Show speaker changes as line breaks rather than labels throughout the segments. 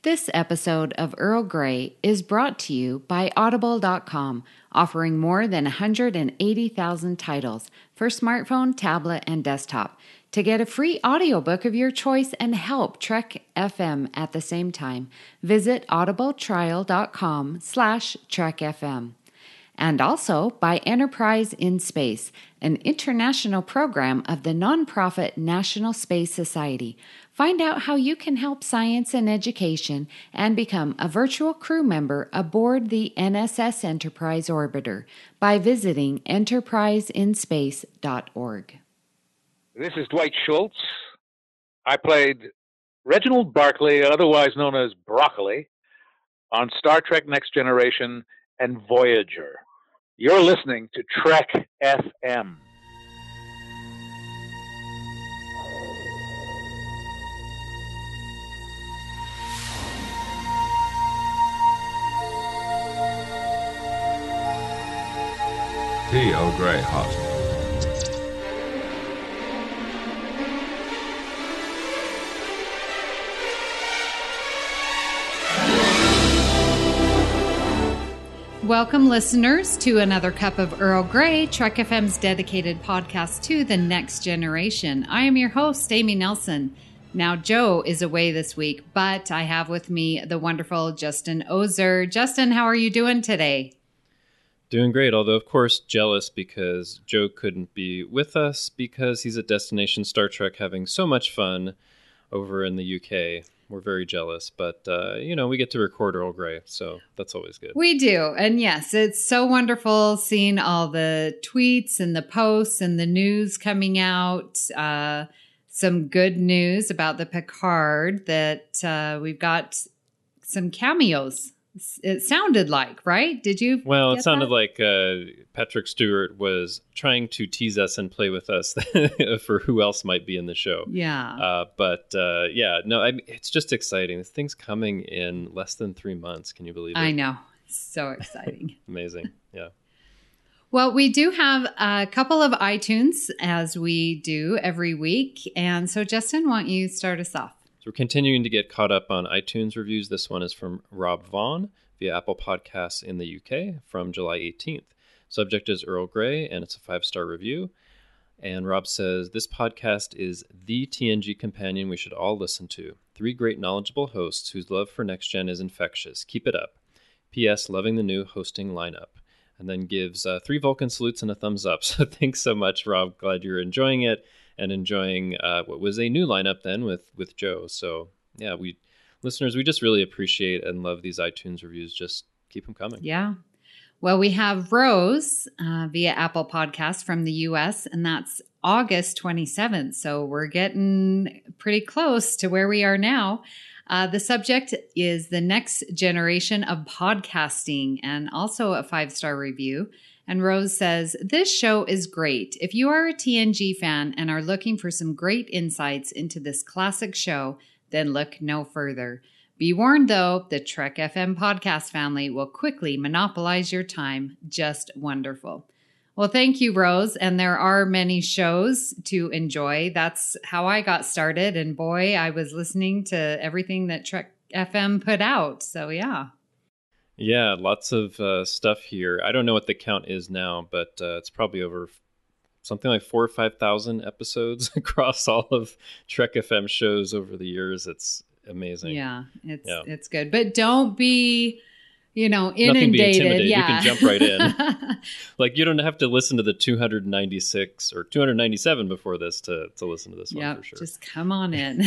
This episode of Earl Grey is brought to you by Audible.com, offering more than 180,000 titles for smartphone, tablet, and desktop. To get a free audiobook of your choice and help Trek FM at the same time, visit audibletrial.com/trekfm. And also by Enterprise in Space, an international program of the nonprofit National Space Society. Find out how you can help science and education and become a virtual crew member aboard the NSS Enterprise Orbiter by visiting enterpriseinspace.org.
This is Dwight Schultz. I played Reginald Barclay, otherwise known as Broccoli, on Star Trek Next Generation and Voyager. You're listening to Trek FM.
The Earl Grey Hot.
Welcome, listeners, to another cup of Earl Grey, Trek FM's dedicated podcast to the next generation. I am your host, Amy Nelson. Now, Joe is away this week, but I have with me the wonderful Justin Ozer. Justin, how are you doing today?
Doing great, although, of course, jealous because Joe couldn't be with us because he's at Destination Star Trek having so much fun over in the UK. We're very jealous, but, we get to record Earl Grey, so that's always good.
We do. And yes, it's so wonderful seeing all the tweets and the posts and the news coming out. Some good news about the Picard that we've got some cameos. It sounded like, right? Did you?
Well, it sounded like Patrick Stewart was trying to tease us and play with us for who else might be in the show.
Yeah.
It's just exciting. This thing's coming in less than 3 months. Can you believe it?
I know. So exciting.
Amazing. Yeah.
Well, we do have a couple of iTunes as we do every week. And so, Justin, why don't you start us off?
So we're continuing to get caught up on iTunes reviews. This one is from Rob Vaughn via Apple Podcasts in the UK from July 18th. Subject is Earl Grey, and it's a 5-star review. And Rob says, this podcast is the TNG companion we should all listen to. 3 great knowledgeable hosts whose love for Next Gen is infectious. Keep it up. P.S. Loving the new hosting lineup. And then gives 3 Vulcan salutes and a thumbs up. So thanks so much, Rob. Glad you're enjoying it. And enjoying what was a new lineup then with Joe. So, yeah, listeners, we just really appreciate and love these iTunes reviews. Just keep them coming.
Yeah. Well, we have Rose via Apple Podcasts from the U.S., and that's August 27th. So we're getting pretty close to where we are now. The subject is the next generation of podcasting, and also a 5-star review. And Rose says, this show is great. If you are a TNG fan and are looking for some great insights into this classic show, then look no further. Be warned, though, the Trek FM podcast family will quickly monopolize your time. Just wonderful. Well, thank you, Rose. And there are many shows to enjoy. That's how I got started. And boy, I was listening to everything that Trek FM put out. So, yeah.
Yeah, lots of stuff here. I don't know what the count is now, but it's probably over something like 4,000 or 5,000 episodes across all of Trek FM shows over the years. It's amazing.
Yeah, it's good. But don't be, inundated.
Nothing be intimidated.
Yeah.
You can jump right in. Like, you don't have to listen to the 296 or 297 before this to listen to this one for sure.
Just come on in.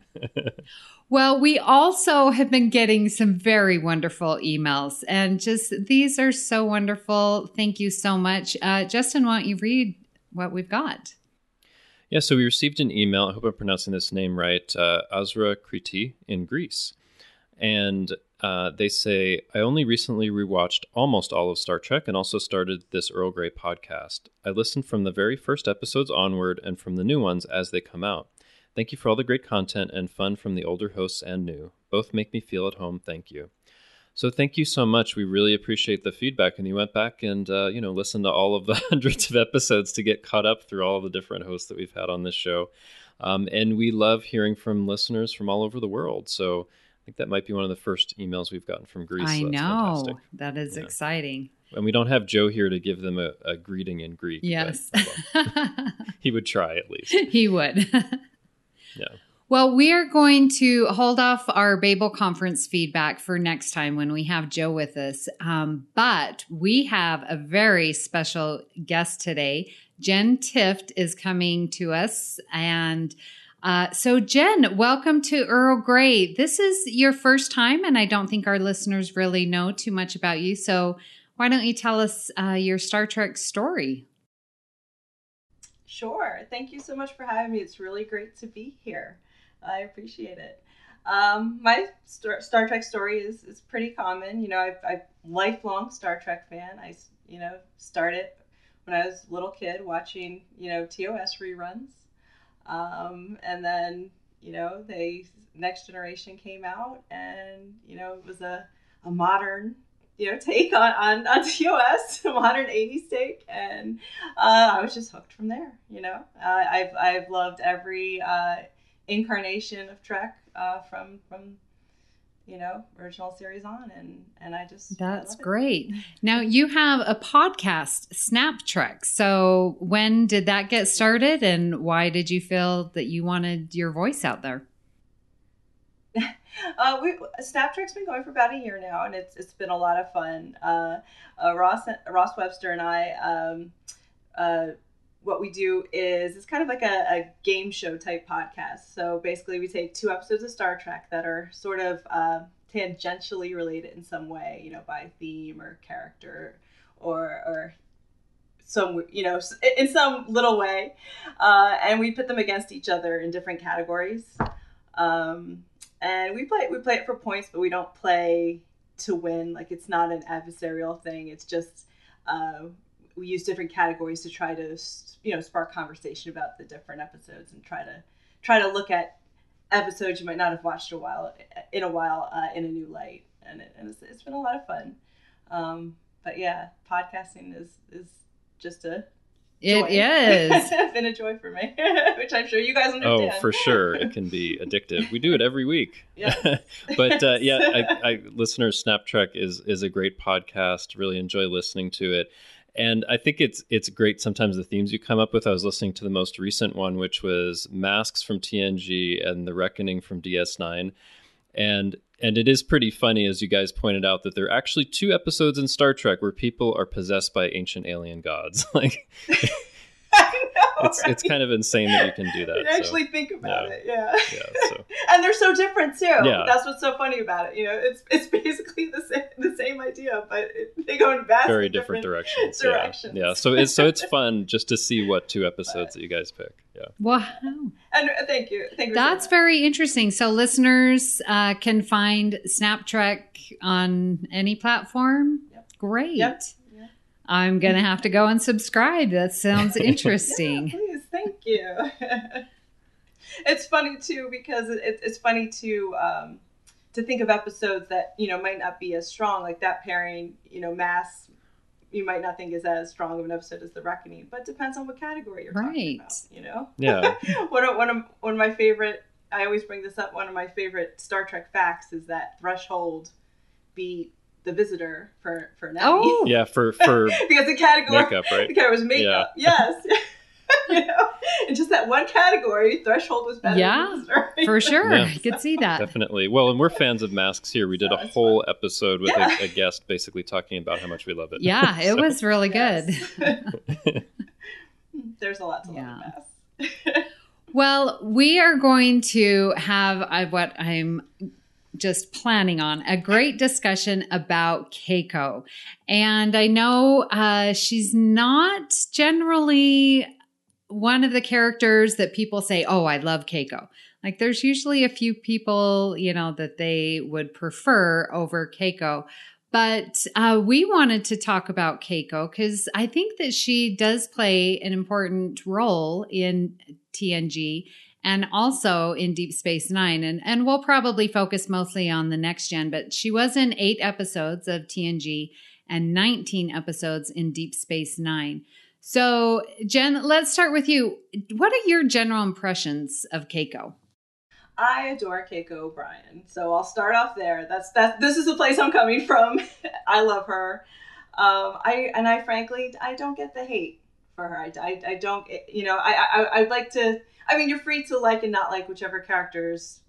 Well, we also have been getting some very wonderful emails, and just these are so wonderful. Thank you so much. Justin, why don't you read what we've got?
Yeah, so we received an email, I hope I'm pronouncing this name right, Azra Kriti in Greece. And they say, I only recently rewatched almost all of Star Trek and also started this Earl Grey podcast. I listened from the very first episodes onward and from the new ones as they come out. Thank you for all the great content and fun from the older hosts and new. Both make me feel at home. Thank you. So thank you so much. We really appreciate the feedback. And you went back and, listened to all of the hundreds of episodes to get caught up through all the different hosts that we've had on this show. And we love hearing from listeners from all over the world. So think that might be one of the first emails we've gotten from Greece.
I
So that's
know.
fantastic.
That is exciting.
And we don't have Joe here to give them a greeting in Greek.
Yes.
But, he would try at least.
He would.
Yeah.
Well, we are going to hold off our Babel conference feedback for next time when we have Joe with us. But we have a very special guest today. Jen Tift is coming to us. And so Jen, welcome to Earl Grey. This is your first time, and I don't think our listeners really know too much about you. So why don't you tell us your Star Trek story?
Sure. Thank you so much for having me. It's really great to be here. I appreciate it. My Star Trek story is pretty common. You know, I'm lifelong Star Trek fan. I started when I was a little kid watching, TOS reruns. And then, Next Generation came out, and, it was a modern, take on TOS, a modern 80s take. And I was just hooked from there, I've loved every incarnation of Trek from original series on, and
that's great. Now you have a podcast, Snap Trek. So when did that get started, and why did you feel that you wanted your voice out there?
Snap Trek's been going for about a year now, and it's been a lot of fun. Ross Webster and I, what we do is it's kind of like a game show type podcast. So basically we take 2 episodes of Star Trek that are sort of tangentially related in some way, by theme or character or some, in some little way. And we put them against each other in different categories. And we play it for points, but we don't play to win. Like, it's not an adversarial thing. It's just, we use different categories to try to, spark conversation about the different episodes and try to look at episodes you might not have watched in a new light. And it's been a lot of fun. But yeah, podcasting is just a joy.
It is.
It's been a joy for me, which I'm sure you guys understand.
Oh, for sure. It can be addictive. We do it every week.
Yeah.
But listeners, Snap Trek is a great podcast. Really enjoy listening to it. And I think it's great sometimes the themes you come up with. I was listening to the most recent one, which was Masks from TNG and The Reckoning from DS9. And it is pretty funny, as you guys pointed out, that there are actually 2 episodes in Star Trek where people are possessed by ancient alien gods. Like,
I know,
it's kind of insane that you can do that.
You actually think about it, yeah.
So.
And they're so different too.
Yeah.
That's what's so funny about it. It's basically the same idea, but they go in vastly
different directions. Yeah. So it's fun just to see what 2 episodes that you guys pick. Yeah.
Wow.
And thank you.
That's very interesting. So listeners can find Snap Trek on any platform.
Yep.
Great.
Yep.
I'm going to have to go and subscribe. That sounds interesting.
Yeah, please. Thank you. It's funny too, because it's funny to think of episodes that, might not be as strong, like that pairing, Mass, you might not think is as strong of an episode as The Reckoning, but it depends on what category you're talking about,
Yeah.
One of my favorite, I always bring this up, one of my favorite Star Trek facts is that Threshold beat The Visitor for Nami.
Oh,
Yeah, for
because the category
makeup, right?
The category was makeup. Yeah. Yes. In just that one category, Threshold was better than The Visitor.
For sure.
Yeah.
I could see that.
Definitely. Well, and we're fans of Masks here. We did a whole episode with a guest basically talking about how much we love it.
Yeah, it was really good.
There's a lot to love in Masks.
Well, we are going to have what I'm just planning on, a great discussion about Keiko. And I know she's not generally one of the characters that people say, oh, I love Keiko. Like, there's usually a few people, that they would prefer over Keiko. But we wanted to talk about Keiko because I think that she does play an important role in TNG and also in Deep Space Nine. And we'll probably focus mostly on the Next Gen, but she was in 8 episodes of TNG and 19 episodes in Deep Space Nine. So, Jen, let's start with you. What are your general impressions of Keiko?
I adore Keiko O'Brien, so I'll start off there. This is the place I'm coming from. I love her. I frankly, I don't get the hate for her. I don't, I'd like to, I mean, you're free to like and not like whichever characters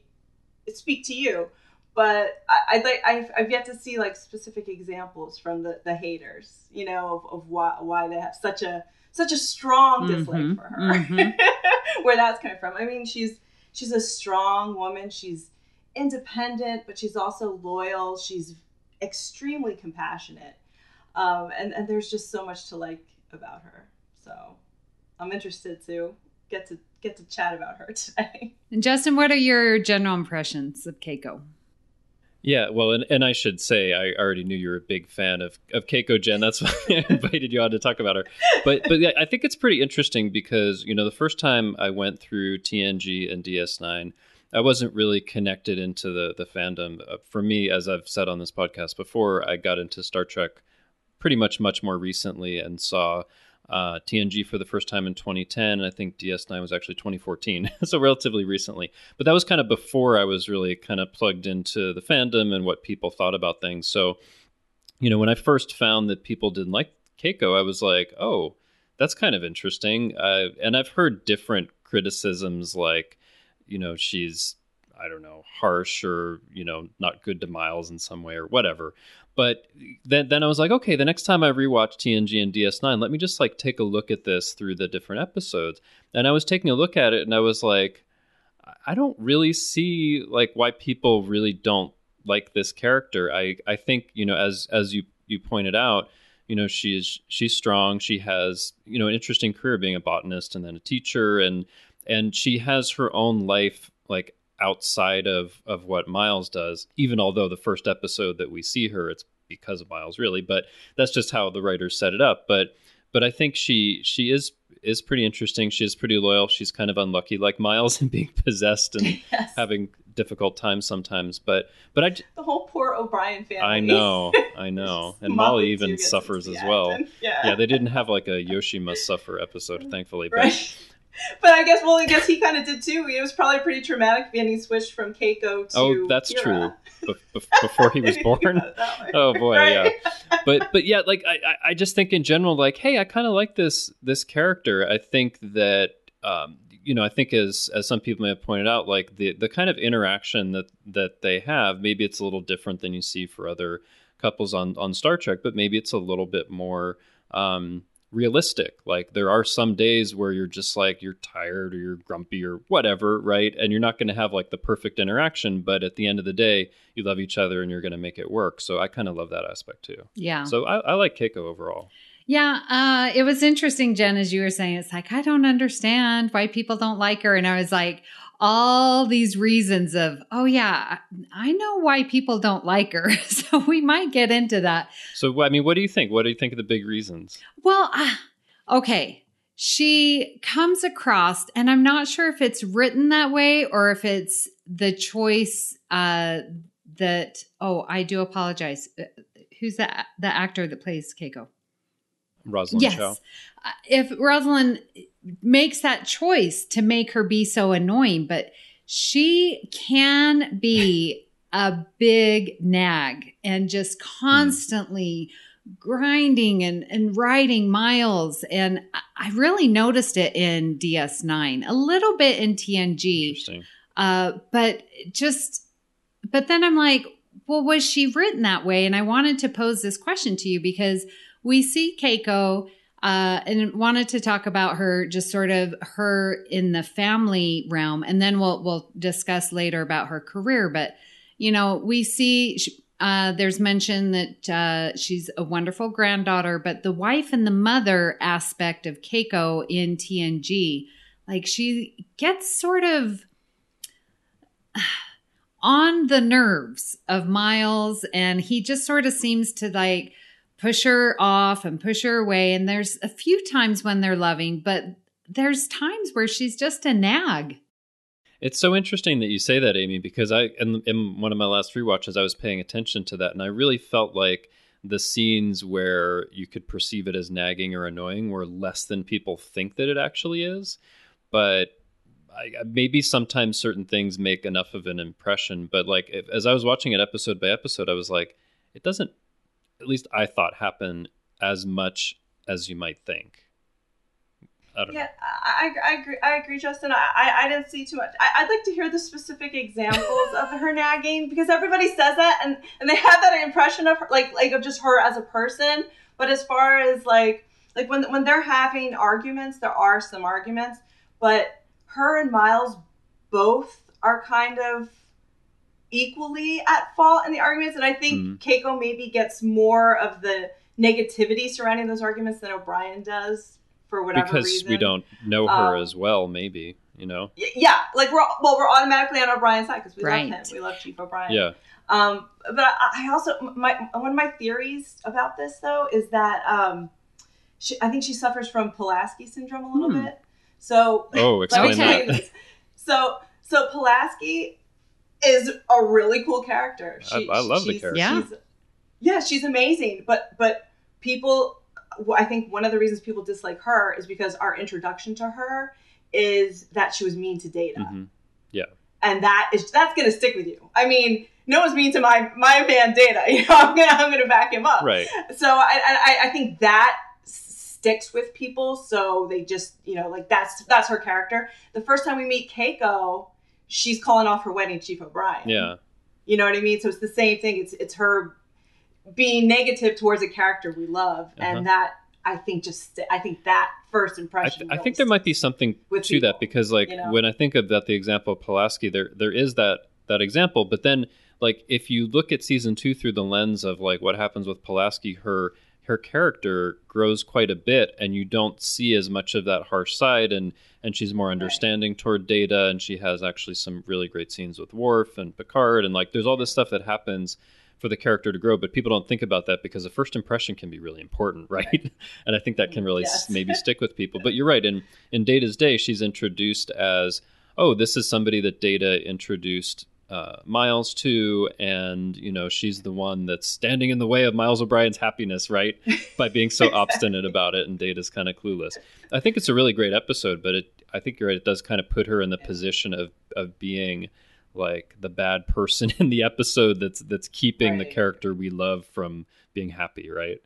speak to you, but I've yet to see like specific examples from the haters, of why they have such a strong dislike for her, where that's coming from. I mean, she's a strong woman. She's independent, but she's also loyal. She's extremely compassionate. And there's just so much to like about her. So I'm interested to get to chat about her today.
And Justin, what are your general impressions of Keiko?
Yeah, well, and I should say, I already knew you were a big fan of Keiko, Jen. That's why I invited you on to talk about her. But yeah, I think it's pretty interesting because, the first time I went through TNG and DS9, I wasn't really connected into the fandom. For me, as I've said on this podcast before, I got into Star Trek pretty much more recently and saw TNG for the first time in 2010. And I think DS9 was actually 2014, so relatively recently. But that was kind of before I was really kind of plugged into the fandom and what people thought about things. So, when I first found that people didn't like Keiko, I was like, oh, that's kind of interesting. And I've heard different criticisms like, she's, I don't know, harsh or, not good to Miles in some way or whatever. But then I was like, okay, the next time I rewatch TNG and DS9, let me just like take a look at this through the different episodes. And I was taking a look at it and I was like, I don't really see like why people really don't like this character. I think, as you pointed out, she's strong. She has, an interesting career being a botanist and then a teacher, and she has her own life like outside of what Miles does, even although the first episode that we see her, it's because of Miles really, but that's just how the writers set it up. But I think she is pretty interesting. She is pretty loyal. She's kind of unlucky like Miles in being possessed and
yes.
having difficult times sometimes. But
the whole poor O'Brien family.
I know. And Molly even suffers as well. Yeah, they didn't have like a Yoshi must suffer episode, thankfully.
Right. But I guess he kind of did too. It was probably pretty traumatic being he switched from Keiko to
Oh, that's
Kira.
True. Before he was born. Oh boy,
right?
Yeah. But yeah, like I just think in general, like, hey, I kind of like this character. I think that I think as some people may have pointed out, like the kind of interaction that they have, maybe it's a little different than you see for other couples on Star Trek, but maybe it's a little bit more realistic. Like there are some days where you're just like you're tired or you're grumpy or whatever, right? And you're not going to have like the perfect interaction, but at the end of the day you love each other and you're going to make it work. So I kind of love that aspect too.
Yeah.
So I like Keiko overall.
Yeah, it was interesting, Jen, as you were saying. It's like, I don't understand why people don't like her. And I was like, all these reasons of, oh yeah, I know why people don't like her. So we might get into that.
So, I mean, what do you think? What do you think of the big reasons?
Well, okay. She comes across, and I'm not sure if it's written that way or if it's the choice I do apologize. Who's the actor that plays Keiko?
Rosalind
yes.
Chow.
If Rosalind makes that choice to make her be so annoying, but she can be a big nag and just constantly grinding and riding Miles. And I really noticed it in DS9, a little bit in TNG.
Interesting.
But then I'm like, well, was she written that way? And I wanted to pose this question to you because we see Keiko and wanted to talk about her, just sort of her in the family realm. And then we'll discuss later about her career. But, we see there's mention that she's a wonderful granddaughter, but the wife and the mother aspect of Keiko in TNG, like she gets sort of on the nerves of Miles, and he just sort of seems to like push her off and push her away. And there's a few times when they're loving, but there's times where she's just a nag.
It's so interesting that you say that, Amy, because in one of my last rewatches, I was paying attention to that, and I really felt like the scenes where you could perceive it as nagging or annoying were less than people think that it actually is. But maybe sometimes certain things make enough of an impression, but like as I was watching it episode by episode, I was like, it doesn't, at least I thought, happen as much as you might think. I don't know.
I agree, Justin. I didn't see too much. I'd like to hear the specific examples of her nagging, because everybody says that and they have that impression of her, like of just her as a person. But as far as like when they're having arguments, there are some arguments, but her and Miles both are kind of equally at fault in the arguments. And I think Keiko maybe gets more of the negativity surrounding those arguments than O'Brien does, for whatever reason. Because
we don't know her as well, maybe, you know?
Yeah, like we're automatically on O'Brien's side because we love him. We love Chief O'Brien.
Yeah.
But I also, one of my theories about this, though, is that I think she suffers from Pulaski syndrome a little bit. So,
explain that.
So Pulaski is a really cool character.
I love the character.
She's amazing. But people, I think one of the reasons people dislike her is because our introduction to her is that she was mean to Data.
Mm-hmm. Yeah.
And that's going to stick with you. I mean, no one's mean to my man Data. You know, I'm gonna back him up.
Right.
So I think that sticks with people. So they just, you know, like that's her character. The first time we meet Keiko, she's calling off her wedding to Chief O'Brien.
Yeah.
You know what I mean? So it's the same thing. It's her being negative towards a character we love, and that I think that first impression.
I think there might be something to that, because like, you know, when I think about the example of Pulaski, there is that example, but then like if you look at season 2 through the lens of like what happens with Pulaski, her character grows quite a bit, and you don't see as much of that harsh side, and she's more understanding toward Data, and she has actually some really great scenes with Worf and Picard, and like there's all this stuff that happens for the character to grow, but people don't think about that because the first impression can be really important, right? And I think that can really maybe stick with people. But you're right, in Data's day, she's introduced as, oh, this is somebody that Data introduced Miles to, and you know, she's the one that's standing in the way of Miles O'Brien's happiness, right? By being so obstinate about it, and Data's kind of clueless. I think it's a really great episode, but I think you're right, it does kind of put her in the position of being like the bad person in the episode that's keeping the character we love from being happy, right?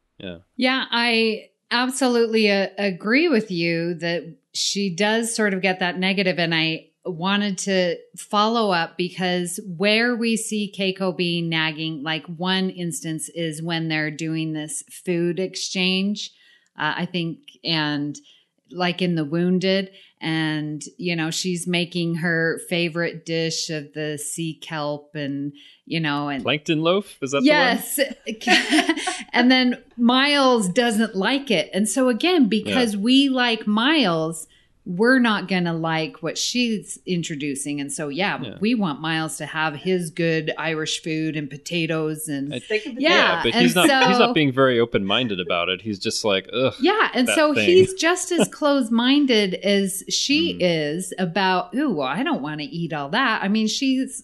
Yeah,
I absolutely agree with you that she does sort of get that negative, and I wanted to follow up because where we see Keiko being nagging, like one instance is when they're doing this food exchange, I think, and like in The Wounded, and you know, she's making her favorite dish of the sea kelp, and you know, and
plankton loaf, is that
the one? And then Miles doesn't like it, and so again, because we like Miles, we're not going to like what she's introducing. And so, we want Miles to have his good Irish food and potatoes and
but he's not being very open-minded about it. He's just like, ugh. Yeah.
And so he's just as close-minded as she is about, ooh, well, I don't want to eat all that. I mean, she's,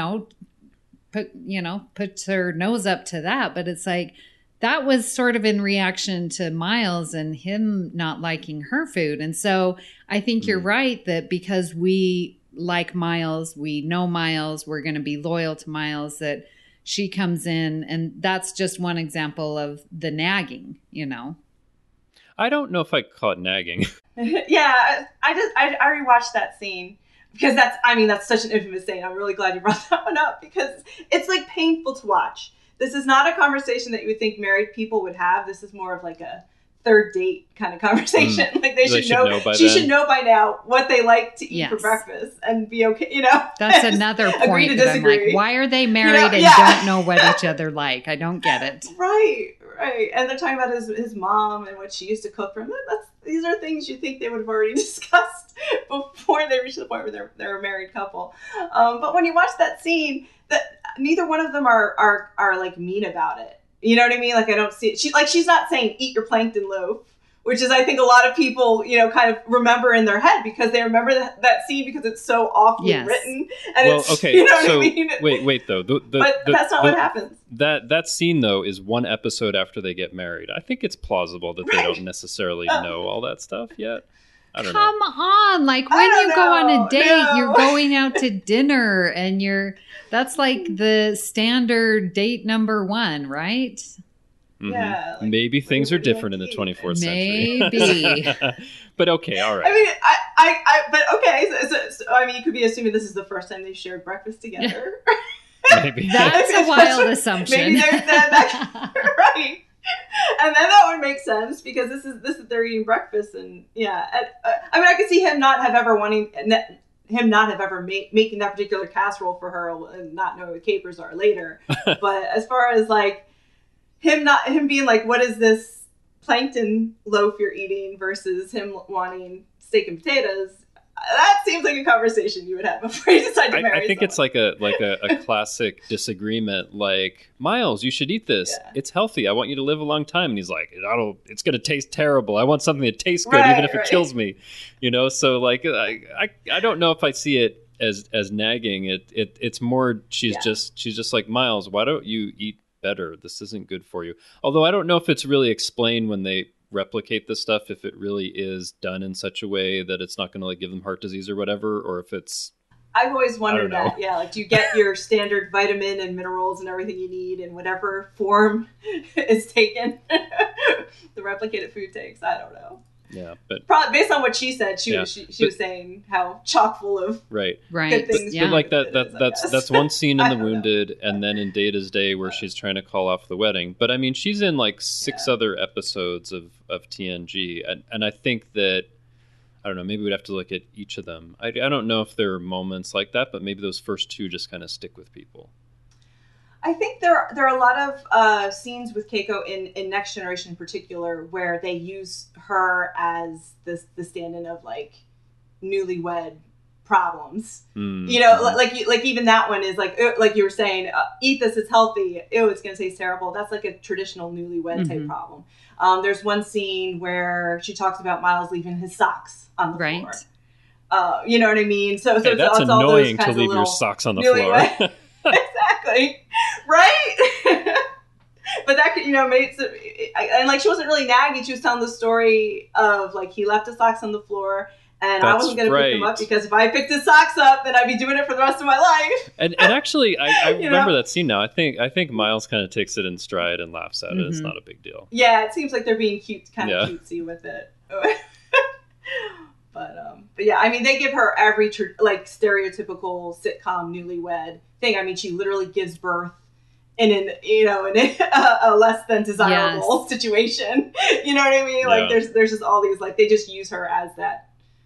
puts her nose up to that, but it's like, that was sort of in reaction to Miles and him not liking her food. And so I think you're right that because we like Miles, we know Miles, we're going to be loyal to Miles, that she comes in, and that's just one example of the nagging, you know?
I don't know if I call it nagging.
I rewatched that scene because that's such an infamous scene. I'm really glad you brought that one up because it's like painful to watch. This is not a conversation that you would think married people would have. This is more of like a third date kind of conversation. Like they should know. She should know by now what they like to eat for breakfast and be okay. You know,
that's another point. That I'm like, why are they married and don't know what each other like? I don't get it.
Right. And they're talking about his mom and what she used to cook for him. These are things you think they would have already discussed before they reached the point where they're a married couple. But when you watch that scene, neither one of them are like mean about it. You know what I mean? Like I don't see it. She's not saying eat your plankton loaf, which is I think a lot of people, kind of remember in their head because they remember that scene because it's so awfully written. And
okay.
You know what I mean?
Wait though.
But that's not what happens.
That scene though is one episode after they get married. I think it's plausible that they don't necessarily know all that stuff yet. I don't
Come
know.
on. Like when
I don't
you go on
know.
a date,
No.
you're going out to dinner and that's like the standard date number 1, right?
Mhm.
Yeah, like,
Maybe things are
what do you
different in the
like to
24th
Maybe.
century. But okay, all right.
I mean, but okay. So, I mean, you could be assuming this is the first time they shared breakfast together.
Maybe.
That's a wild assumption.
Maybe there's that right. And then that would make sense because this is they're eating breakfast and yeah. I mean, I could see him not have ever making that particular casserole for her and not knowing what capers are later. But as far as like him being like, what is this plankton loaf you're eating versus him wanting steak and potatoes, that seems like a conversation you would have before you decide to marry
I think
someone.
it's like a classic disagreement. Like, Miles, you should eat this.
Yeah.
It's healthy. I want you to live a long time. And he's like, it's going to taste terrible. I want something that tastes good,
Right,
even if it
right.
kills me. So like, I don't know if I see it as nagging. It's more she's just like, Miles, why don't you eat better? This isn't good for you. Although I don't know if it's really explained when they replicate this stuff, if it really is done in such a way that it's not going to like give them heart disease or whatever, or if it's
I've always wondered
I don't
that. Yeah, like do you get your standard vitamin and minerals and everything you need in whatever form is taken? The replicated food takes. I don't know.
yeah, but
Probably based on what she said, she
Yeah,
was saying how chock full of
right.
Right.
good things.
Yeah.
But like
it is, I
that's
guess.
that's one scene in
I
The
don't know.
Wounded, and then in Data's Day where she's trying to call off the wedding. But I mean, she's in like 6 other episodes of TNG, and I think that I don't know. Maybe we'd have to look at each of them. I don't know if there are moments like that, but maybe those first 2 just kind of stick with people.
I think there are a lot of scenes with Keiko in Next Generation in particular where they use her as the stand-in of like newlywed problems. You know, like even that one is like you were saying, eat this, it's healthy. Ew, it's gonna taste terrible. That's like a traditional newlywed type problem. There's one scene where she talks about Miles leaving his socks on the floor. You know what I mean? So
Hey, that's
it's all
annoying
those
to
kinds
leave
of
your
little
socks on the
newlywed-
floor.
Exactly. Right? But that could, made it, and like she wasn't really nagging. She was telling the story of like he left his socks on the floor and I
That's
wasn't going to pick them
right.
up because if I picked his socks up, then I'd be doing it for the rest of my life.
And actually, I
You
remember
know?
that scene now. I think Miles kind of takes it in stride and laughs at it. It's not a big deal.
Yeah, it seems like they're being cute, kind of
Yeah.
cutesy with it. But yeah, I mean, they give her every like stereotypical sitcom newlywed thing. I mean, she literally gives birth in a less than desirable situation. You know what I mean? Like
Yeah.
there's just all these, like they just use her as that,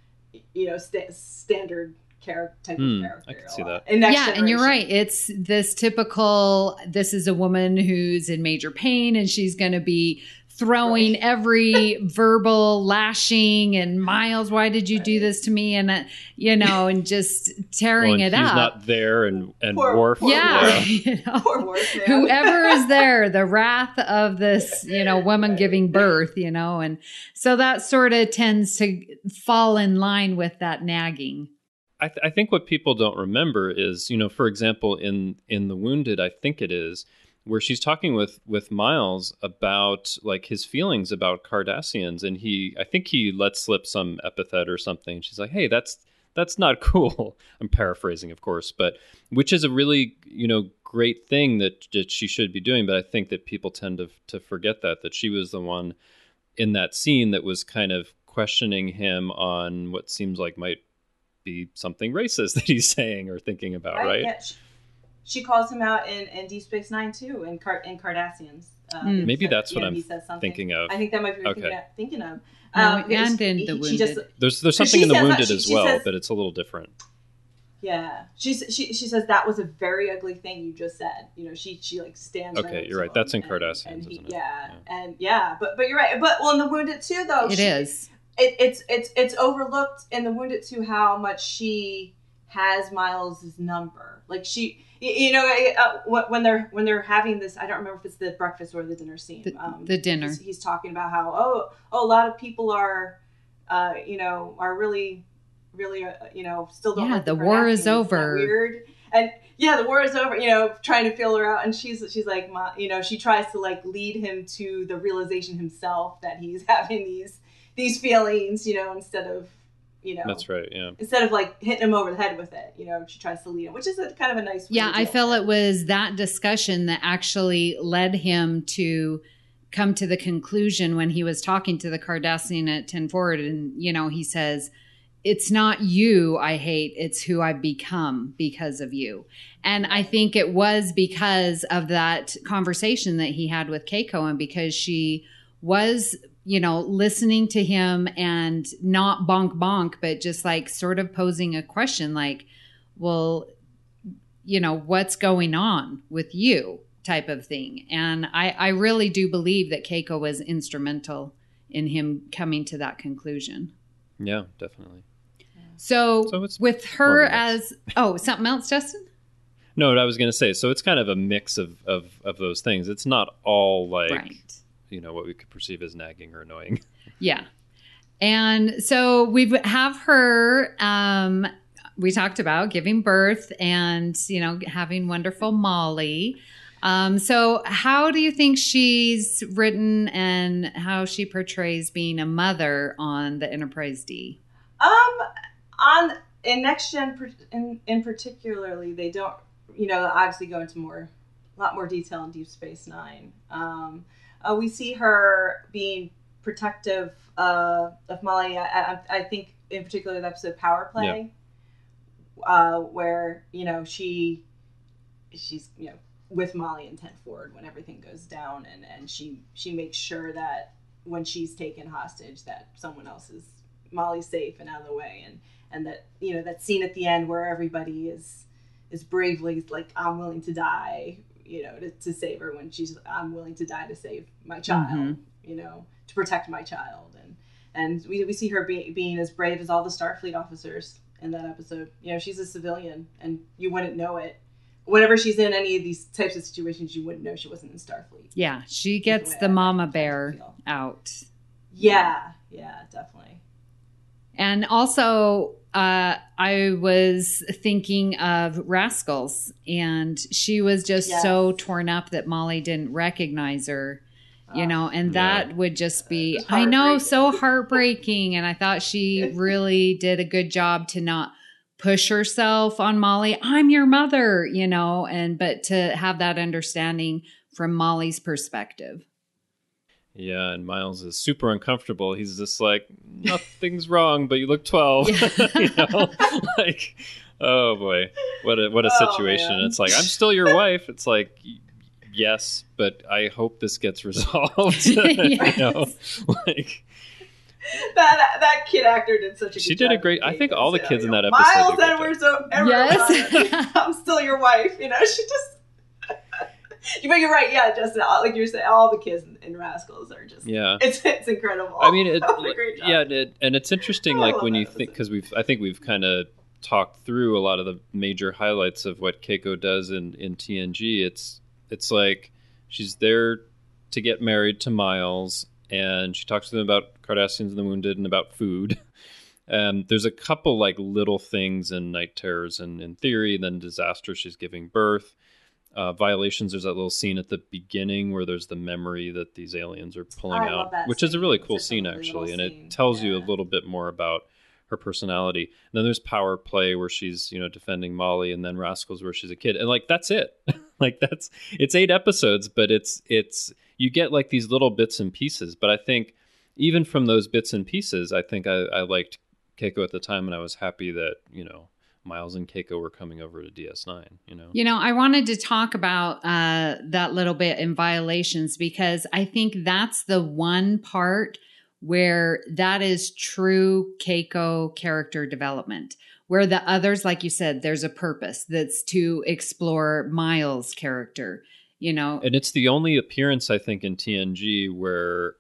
standard type of character.
I can see that.
In Next
Yeah, and you're
Generation.
right. It's this typical, this is a woman who's in major pain and she's going to be throwing every verbal lashing and Miles, why did you do this to me? And, and just tearing
Well, and
it
he's
up.
not there, and
Poor-
Worf.
poor
Yeah.
Worf. Poor Worf, man.
Whoever is there, the wrath of this, woman giving birth, and so that sort of tends to fall in line with that nagging.
I think what people don't remember is, for example, in The Wounded, I think it is, where she's talking with Miles about like his feelings about Cardassians, and I think he lets slip some epithet or something. She's like, "Hey, that's not cool." I'm paraphrasing, of course, but which is a really great thing that she should be doing. But I think that people tend to forget that she was the one in that scene that was kind of questioning him on what seems like might be something racist that he's saying or thinking about, right?
Yeah, she calls him out in Deep Space Nine too, in Cardassians.
Maybe that's what I'm
he says something.
thinking of.
I think that might be what
Okay.
you're thinking of.
No,
because
and in The
she just-
Wounded.
There's something in The
says that-
Wounded
she
as well,
says-
but it's a little different.
Yeah, she says that was a very ugly thing you just said. She like stands.
Okay,
right
you're right.
up to
That's
him
in Cardassians,
and
isn't it?
Yeah, but you're right. But in The Wounded too, though,
It is.
It's overlooked in The Wounded too how much she has Miles's number. Like she, when they're having this, I don't remember if it's the breakfast or the dinner scene.
The dinner.
He's talking about how a lot of people are really still don't.
Yeah,
like
the
Kardashians.
war is
Isn't that
over.
weird. And yeah, the war is over. Trying to feel her out, and she's like, she tries to like lead him to the realization himself that he's having these feelings, instead of,
That's right. Yeah.
instead of like hitting him over the head with it, she tries to lead him, which is a kind of a nice way
Yeah,
to
I
deal
feel
with
it was that discussion that actually led him to come to the conclusion when he was talking to the Cardassian at 10 Forward. And, he says, it's not you I hate, it's who I've become because of you. And I think it was because of that conversation that he had with Keiko, and because she was, listening to him and not bonk bonk, but just like sort of posing a question like, well, what's going on with you type of thing. And I really do believe that Keiko was instrumental in him coming to that conclusion.
Yeah, definitely.
So
it's
with her as, something else, Justin?
No, what I was going to say. So it's kind of a mix of those things. It's not all like,
Right.
What we could perceive as nagging or annoying.
Yeah. And so we have her, we talked about giving birth and, having wonderful Molly. So how do you think she's written and how she portrays being a mother on the Enterprise D?
In Next Gen in particularly, they don't, obviously go into a lot more detail in Deep Space Nine. We see her being protective of Molly. I think in particular the episode Power Play, where she's with Molly in 10 Forward when everything goes down, and she makes sure that when she's taken hostage that someone else is Molly's safe and out of the way, and that that scene at the end where everybody is bravely like, I'm willing to die, to save her, when I'm willing to die to save my child, to protect my child, and we see her being as brave as all the Starfleet officers in that episode. She's a civilian, and you wouldn't know it. Whenever she's in any of these types of situations, you wouldn't know she wasn't in Starfleet.
Yeah, she gets the mama bear out.
Yeah, definitely.
And also, I was thinking of Rascals, and she was just so torn up that Molly didn't recognize her, and that would just be, I know, so heartbreaking. And I thought she really did a good job to not push herself on Molly. I'm your mother, but to have that understanding from Molly's perspective.
Yeah, and Miles is super uncomfortable. He's just like, nothing's wrong, but you look 12. Like, oh boy, what a situation. It's like, I'm still your wife. It's like, yes, but I hope this gets resolved. Like
that kid actor did such a good job.
She did a great. I think all the kids in that
Miles
episode.
Edwards, yes, I'm still your wife. She just. But you're right, yeah, Justin. Like you're saying, all the kids in Rascals are just it's incredible.
I mean,
great job.
And it's interesting, like when you think, because I think we've kind of talked through a lot of the major highlights of what Keiko does in TNG. It's like she's there to get married to Miles, and she talks to them about Cardassians and the Wounded and about food. There's a couple like little things in Night Terrors and in Theory, and then Disaster. She's giving birth. Violations, there's that little scene at the beginning where there's the memory that these aliens are pulling out, which is a really cool scene, actually. And it tells you a little bit more about her personality. And then there's Power Play where she's, defending Molly, and then Rascals where she's a kid. And like, that's it. It's 8 episodes, but it's, you get like these little bits and pieces. But I think even from those bits and pieces, I think I liked Keiko at the time, and I was happy that, Miles and Keiko were coming over to DS9,
I wanted to talk about that little bit in Violations, because I think that's the one part where that is true Keiko character development, where the others, like you said, there's a purpose that's to explore Miles' character,
And it's the only appearance, I think, in TNG where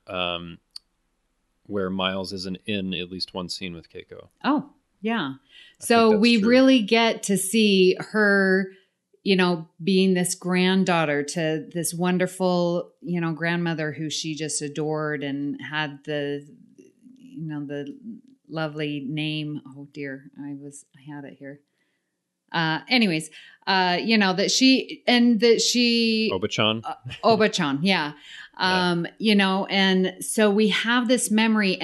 Miles isn't in at least one scene with Keiko.
Oh, yeah. So we really get to see her, being this granddaughter to this wonderful, grandmother who she just adored and had the lovely name. Oh dear, I had it here. Anyways, that she
Obachan.
Obachan, yeah. And so we have this memory, and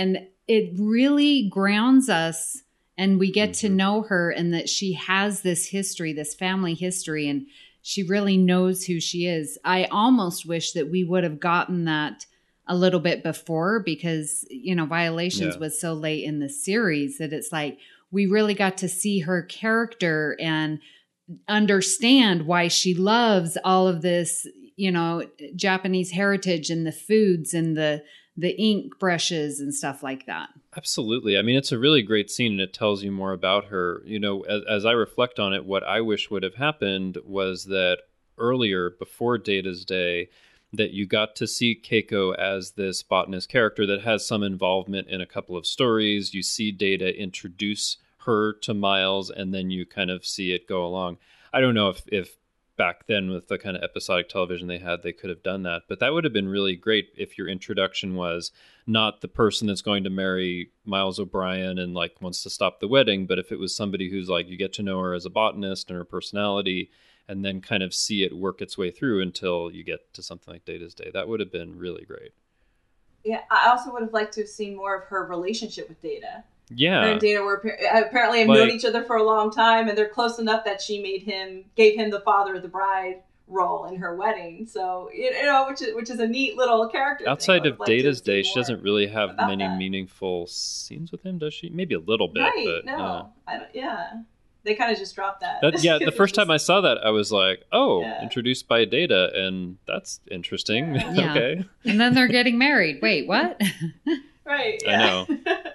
it really grounds us, and we get to know her, and that she has this history, this family history, and she really knows who she is. I almost wish that we would have gotten that a little bit before, because, Violations was so late in the series that it's like we really got to see her character and understand why she loves all of this, Japanese heritage and the foods and the ink brushes and stuff like that.
Absolutely. I mean, it's a really great scene, and it tells you more about her. As I reflect on it, what I wish would have happened was that earlier, before Data's Day, that you got to see Keiko as this botanist character that has some involvement in a couple of stories. You see Data introduce her to Miles, and then you kind of see it go along. I don't know if back then, with the kind of episodic television they had, they could have done that. But that would have been really great if your introduction was not the person that's going to marry Miles O'Brien and like wants to stop the wedding, but if it was somebody who's like, you get to know her as a botanist and her personality, and then kind of see it work its way through until you get to something like Data's Day. That would have been really great.
Yeah, I also would have liked to have seen more of her relationship with Data.
Yeah.
Her and Data were apparently have known each other for a long time, and they're close enough that she gave him the father of the bride role in her wedding. So, which is a neat little character.
Outside of Data's Day, she doesn't really have many meaningful scenes with him, does she? Maybe a little bit.
Right,
but,
no. I don't, yeah. They kind of just dropped that.
The first time I saw that, I was like, introduced by Data, and that's interesting.
Yeah.
Okay.
And then they're getting married. Wait, what?
Right.
Yeah. I know.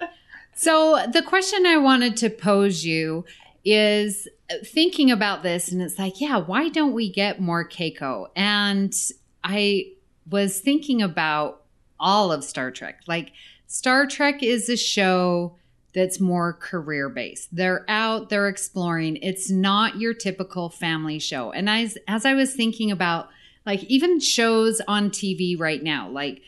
So the question I wanted to pose you is thinking about this, and it's like, why don't we get more Keiko? And I was thinking about all of Star Trek. Like, Star Trek is a show that's more career-based. They're out, they're exploring. It's not your typical family show. And as I was thinking about, like, even shows on TV right now, like,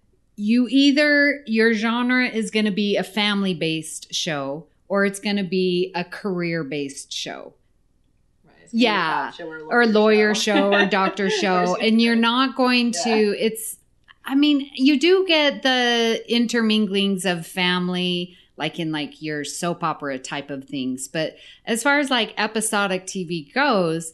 your genre is going to be a family-based show, or it's going to be a career-based show. Right, yeah. Or lawyer show or doctor show. And you're not going to, you do get the interminglings of family, like in like your soap opera type of things. But as far as like episodic TV goes,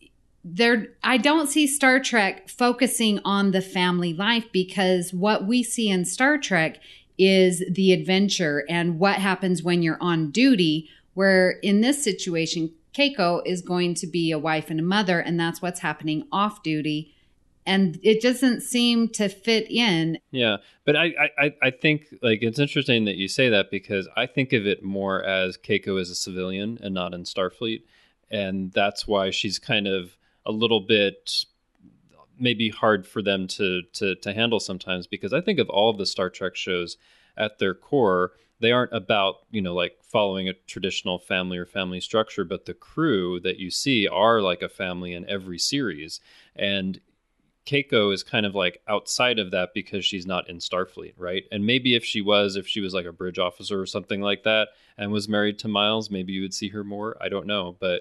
I don't see Star Trek focusing on the family life, because what we see in Star Trek is the adventure and what happens when you're on duty, where in this situation, Keiko is going to be a wife and a mother, and that's what's happening off duty. And it doesn't seem to fit in.
Yeah, but I think like it's interesting that you say that, because I think of it more as Keiko is a civilian and not in Starfleet. And that's why she's kind of a little bit maybe hard for them to handle sometimes, because I think of all of the Star Trek shows at their core, they aren't about, like following a traditional family or family structure, but the crew that you see are like a family in every series. And Keiko is kind of like outside of that because she's not in Starfleet, right? And maybe if she was like a bridge officer or something like that and was married to Miles, maybe you would see her more. I don't know, but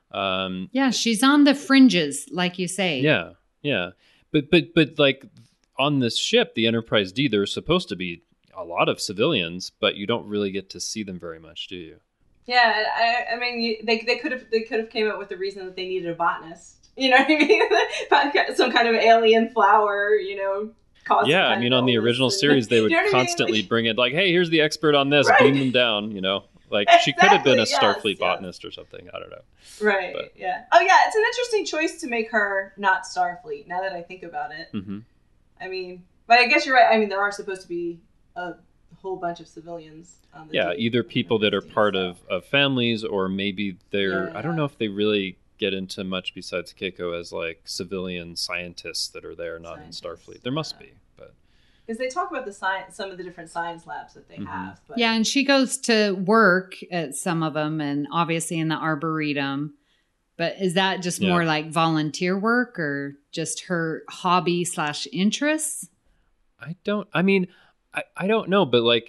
she's on the fringes, like you say.
Yeah. But like on this ship, the Enterprise D, there's supposed to be a lot of civilians, but you don't really get to see them very much, do you?
Yeah, I mean, they could have came up with the reason that they needed a botanist. You know what I mean? Some kind of alien flower,
Yeah, I mean, on the original series, they would constantly bring it like, hey, here's the expert on this, beam them down, Like, she could have been a Starfleet botanist or something. I don't know.
Right, but. Yeah. Oh, yeah, it's an interesting choice to make her not Starfleet, now that I think about it.
Mm-hmm.
I mean, but I guess you're right. I mean, there are supposed to be a whole bunch of civilians on the team.
Either people that are part of families, or maybe they're, I don't know if they really get into much besides Keiko as, like, civilian scientists that are there, not in Starfleet. There must be, but...
Because they talk about some of the different science labs that they have. But...
Yeah, and she goes to work at some of them, and obviously in the Arboretum. But is that just more like volunteer work, or just her hobby / interests?
I don't know, but like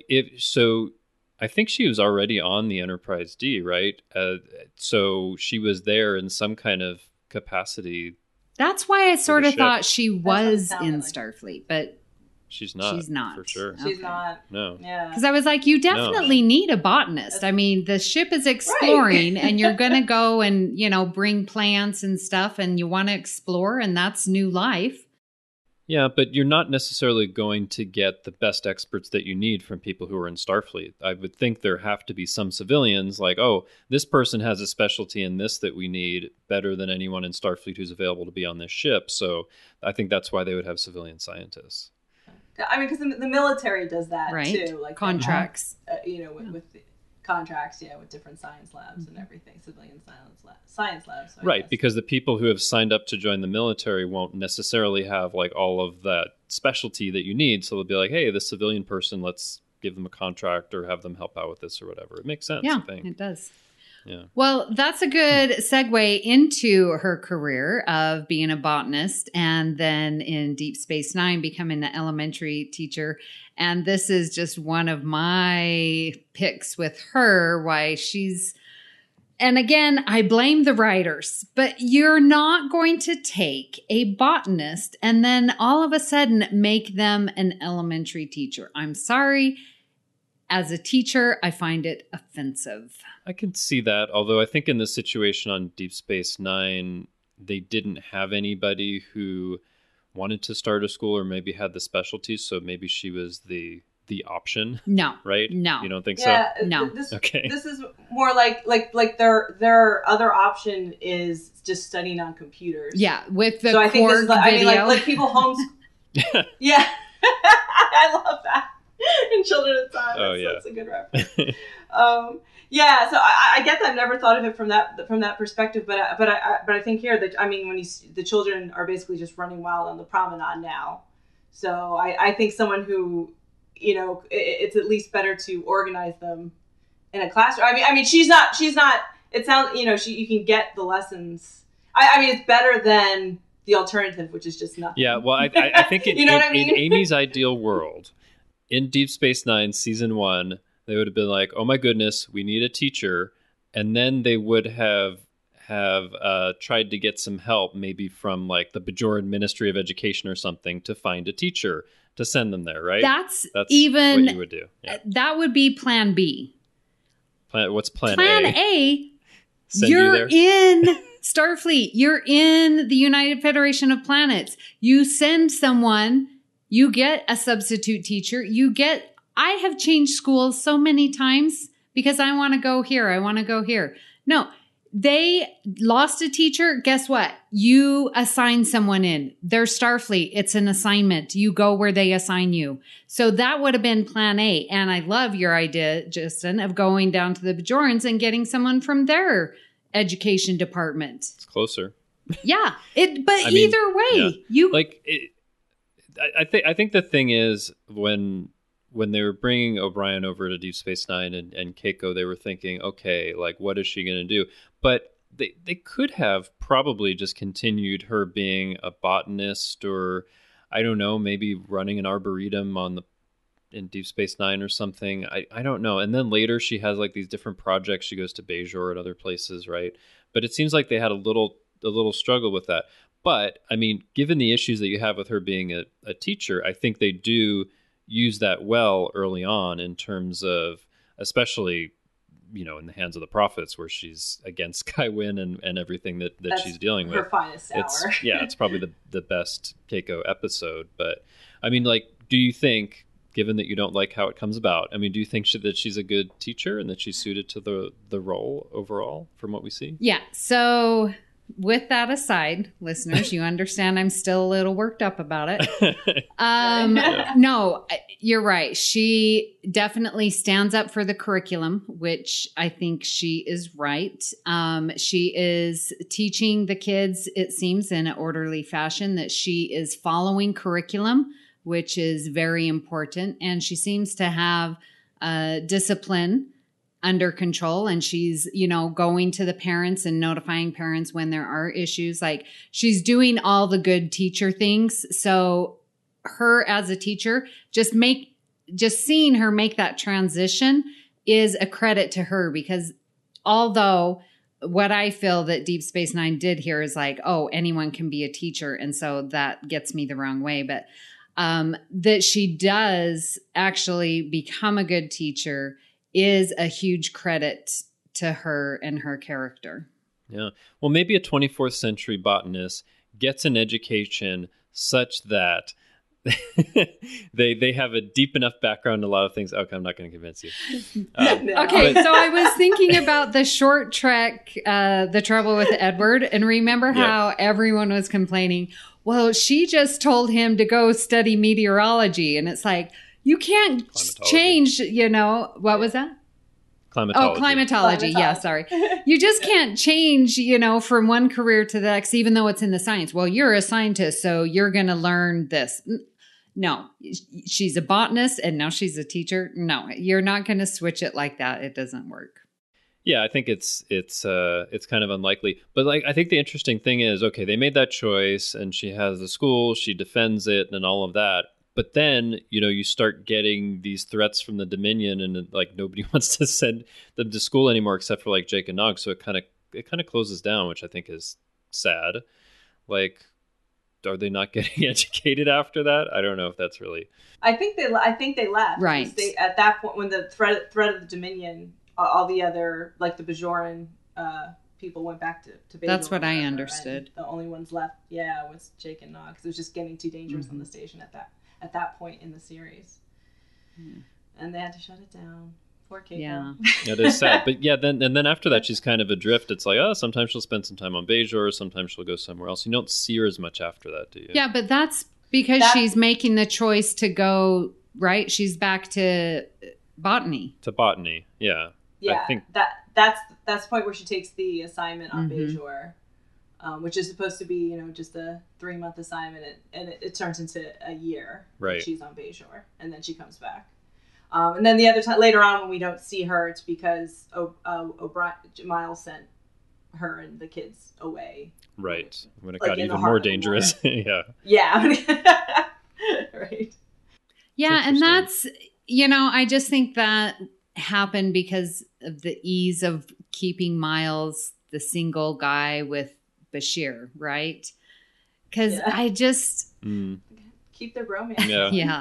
I think she was already on the Enterprise D, right? So she was there in some kind of capacity.
That's why I sort of thought she was in Starfleet, but
She's not.
She's not.
For sure.
She's
Okay.
not.
No.
Yeah.
Because I was like, you definitely need a botanist. I mean, the ship is exploring and you're going to go and, bring plants and stuff and you want to explore and that's new life.
Yeah, but you're not necessarily going to get the best experts that you need from people who are in Starfleet. I would think there have to be some civilians like, oh, this person has a specialty in this that we need better than anyone in Starfleet who's available to be on this ship. So I think that's why they would have civilian scientists.
I mean, because the military does that
Right.
too, like
Contracts.
with the contracts, with different science labs and everything, civilian science labs. So I
Right,
guess.
because the people who have signed up to join the military won't necessarily have like all of that specialty that you need. So they'll be like, hey, this civilian person, let's give them a contract or have them help out with this or whatever. It makes sense,
Yeah,
I think.
it does.
Yeah.
Well, that's a good segue into her career of being a botanist and then in Deep Space Nine becoming an elementary teacher. And this is just one of my picks with her, why she's, and again, I blame the writers, but you're not going to take a botanist and then all of a sudden make them an elementary teacher. I'm sorry. As a teacher, I find it offensive.
I can see that, although I think in this situation on Deep Space Nine, they didn't have anybody who wanted to start a school or maybe had the specialties, so maybe she was the option,
No.
right?
No.
You don't think
Yeah,
so?
No.
Okay.
This is more like their other option is just studying on computers.
Yeah, with the
So I think this
Quark
is like,
video.
I mean, like people homeschool. Yeah, I love that in Children of Time.
Oh, yeah.
That's a good reference. Yeah, so I get that. I've never thought of it from that perspective, but I think here that when the children are basically just running wild on the promenade now, so I think someone who it's at least better to organize them in a classroom. I mean she's not. It sounds you can get the lessons. I mean it's better than the alternative, which is just nothing.
Yeah, well, I think
You know what I mean?
in Amy's ideal world, in Deep Space Nine Season 1, they would have been like, oh my goodness, we need a teacher. And then they would have tried to get some help, maybe from like the Bajoran Ministry of Education or something, to find a teacher to send them there, right?
That's
what
even
you would do. Yeah.
that would be plan B.
What's plan
Plan
A?
A,
Send you
you're
there?
in Starfleet. You're in the United Federation of Planets. You send someone, you get a substitute teacher, I have changed schools so many times because I want to go here. I want to go here. No, they lost a teacher. Guess what? You assign someone in. They're Starfleet. It's an assignment. You go where they assign you. So that would have been plan A. And I love your idea, Justin, of going down to the Bajorans and getting someone from their education department.
It's closer.
Yeah. But
I mean,
either way,
yeah.
you
Like, I think the thing is when they were bringing O'Brien over to Deep Space Nine and Keiko, they were thinking, okay, like, what is she going to do? But they could have probably just continued her being a botanist, or I don't know, maybe running an arboretum in Deep Space Nine or something. I don't know. And then later she has like these different projects. She goes to Bajor and other places, right? But it seems like they had a little struggle with that. But I mean, given the issues that you have with her being a teacher, I think they do use that well early on in terms of, especially, in the hands of the prophets, where she's against Kai Wynn and everything that she's dealing with.
Her finest hour.
It's probably the best Keiko episode. But I mean, like, do you think, given that you don't like how it comes about, I mean, do you think that she's a good teacher and that she's suited to the role overall from what we see?
Yeah. So with that aside, listeners, you understand I'm still a little worked up about it. No, you're right. She definitely stands up for the curriculum, which I think she is right. She is teaching the kids, it seems, in an orderly fashion, that she is following curriculum, which is very important. And she seems to have discipline under control, and she's, going to the parents and notifying parents when there are issues. Like, she's doing all the good teacher things. So her as a teacher, just seeing her make that transition is a credit to her, because although what I feel that Deep Space Nine did here is like, oh, anyone can be a teacher. And so that gets me the wrong way. But that she does actually become a good teacher is a huge credit to her and her character.
Yeah. Well, maybe a 24th century botanist gets an education such that they have a deep enough background in a lot of things. Okay, I'm not going to convince you.
No.
Okay, so I was thinking about the short trek, The Trouble with Edward, and remember how everyone was complaining, well, she just told him to go study meteorology. And it's like, you can't change, what was that?
Climatology.
Oh, climatology. Yeah, sorry. You just can't change, from one career to the next, even though it's in the science. Well, you're a scientist, so you're going to learn this. No, she's a botanist and now she's a teacher. No, you're not going to switch it like that. It doesn't work.
Yeah, I think it's kind of unlikely. But I think the interesting thing is, okay, they made that choice and she has the school, she defends it and all of that. But then, you start getting these threats from the Dominion and nobody wants to send them to school anymore except for Jake and Nog. So it kind of closes down, which I think is sad. Are they not getting educated after that? I don't know if that's really.
I think they left.
Right.
At that point, when the threat of the Dominion, all the other the Bajoran people went back to Bajor.
That's what I understood.
The only ones left, was Jake and Nog, because it was just getting too dangerous on the station at that point in the series, and they had to shut it down. Poor Keiko.
Yeah,
it is sad. But then after that, she's kind of adrift. It's sometimes she'll spend some time on Bajor, sometimes she'll go somewhere else. You don't see her as much after that, do you?
Yeah, but that's because she's making the choice to go, right? She's back to botany.
Yeah.
Yeah, I think that's the point where she takes the assignment on Bajor, which is supposed to be, just a 3-month assignment, and it turns into a year.
Right.
She's on Bajor, and then she comes back. And then the other time later on when we don't see her, it's because Miles sent her and the kids away.
Right. When it got even more dangerous. Yeah.
Yeah. Right.
Yeah. And that's, I just think that happened because of the ease of keeping Miles the single guy with Bashir, right? Because I just...
Keep their romance.
Yeah.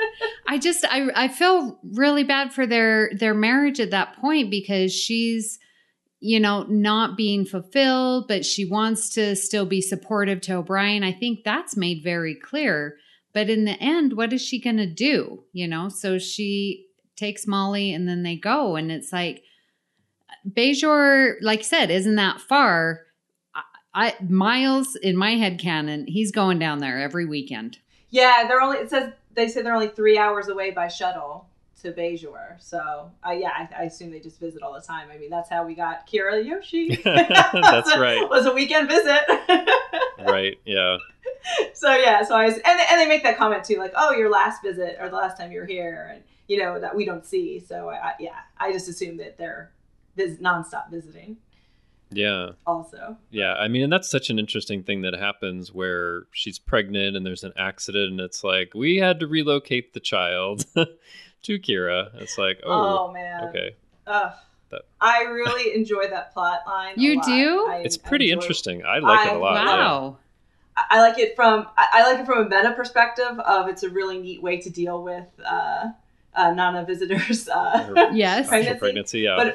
I feel really bad for their marriage at that point because she's, not being fulfilled, but she wants to still be supportive to O'Brien. I think that's made very clear. But in the end, what is she going to do? So she takes Molly and then they go. And it's like, Bajor, like I said, isn't that far. Miles, in my headcanon, he's going down there every weekend.
Yeah, they say they're only 3 hours away by shuttle to Bajor. So, I assume they just visit all the time. I mean, that's how we got Kira Yoshi.
That's right.
Was a weekend visit.
Right, yeah.
So and they make that comment too, oh, your last visit or the last time you were here, and that we don't see. So I just assume that they're nonstop visiting.
Yeah.
Also.
Yeah. I mean, and that's such an interesting thing that happens where she's pregnant and there's an accident and it's we had to relocate the child to Kira. It's
oh man.
Okay.
I really enjoy that plot line.
You do?
It's pretty interesting. I like it a lot.
Wow.
Yeah.
I like it from a meta perspective of it's a really neat way to deal with non-visitors
yes
pregnancy. But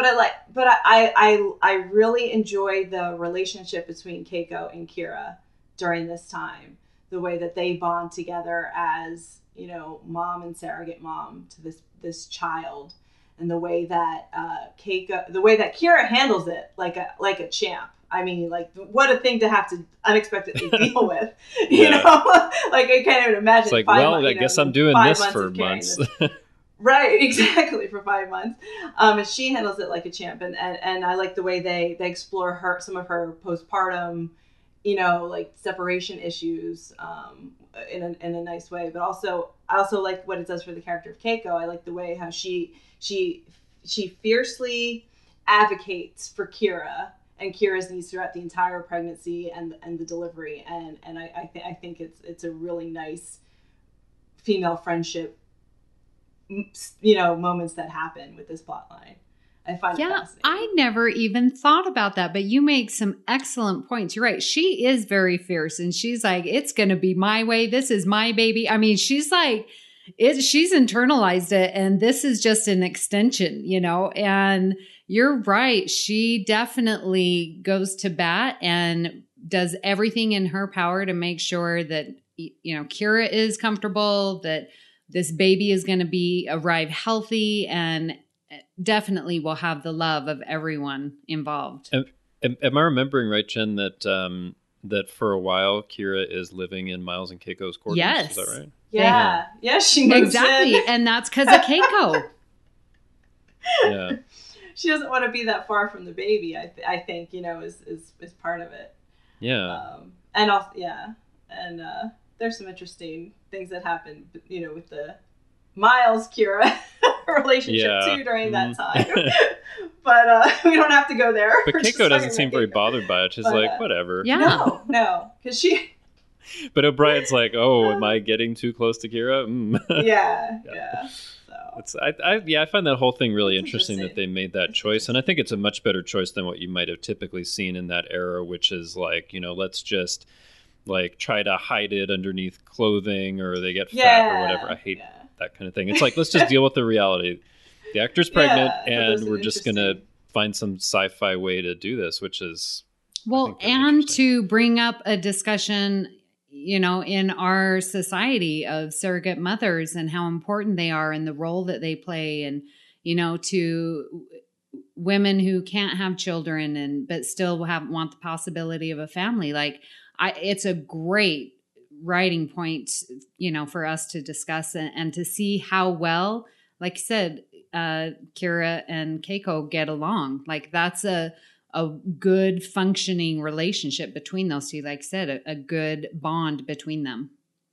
I really enjoy the relationship between Keiko and Kira during this time, the way that they bond together as mom and surrogate mom to this child, and the way that Kira handles it like a champ. I mean, what a thing to have to unexpectedly deal with, you know? I can't even imagine.
It's I guess I'm doing this for months.
Right, exactly, for 5 months. And she handles it like a champ. And I like the way they explore some of her postpartum, separation issues in a nice way. But I also like what it does for the character of Keiko. I like the way how she fiercely advocates for Kira and Kira's needs throughout the entire pregnancy and the delivery. And I think it's a really nice female friendship, moments that happen with this plot line. I find it
Yeah,
fascinating.
I never even thought about that, but you make some excellent points. You're right. She is very fierce and she's like, it's going to be my way. This is my baby. I mean, she's like, she's internalized it and this is just an extension, and you're right. She definitely goes to bat and does everything in her power to make sure that, Kira is comfortable, that this baby is going to arrive healthy and definitely will have the love of everyone involved.
Am I remembering right, Jen, that for a while Kira is living in Miles and Keiko's quarters?
Yes.
Is that right?
Yeah. Yeah, she moves
exactly.
in.
And that's because of Keiko.
Yeah.
She doesn't want to be that far from the baby, I think, is part of it.
Yeah.
And also, and there's some interesting things that happen, with the Miles Kira relationship too during that time. But we don't have to go there.
But Keiko doesn't seem very bothered by it. She's like, whatever.
Yeah.
No, because she.
But O'Brien's like, oh, am I getting too close to Kira?
Yeah. So.
I find that whole thing really interesting that they made that choice. And I think it's a much better choice than what you might have typically seen in that era, which is like, let's just like try to hide it underneath clothing or they get fat or whatever. I hate that kind of thing. It's like, let's just deal with the reality. The actor's pregnant and we're just going to find some sci-fi way to do this, which is
well, and to bring up a discussion, in our society of surrogate mothers and how important they are and the role that they play and, to women who can't have children but still want the possibility of a family. Like it's a great writing point, for us to discuss and to see how well, like you said, Kira and Keiko get along. Like that's a good functioning relationship between those two. Like I said, a good bond between them.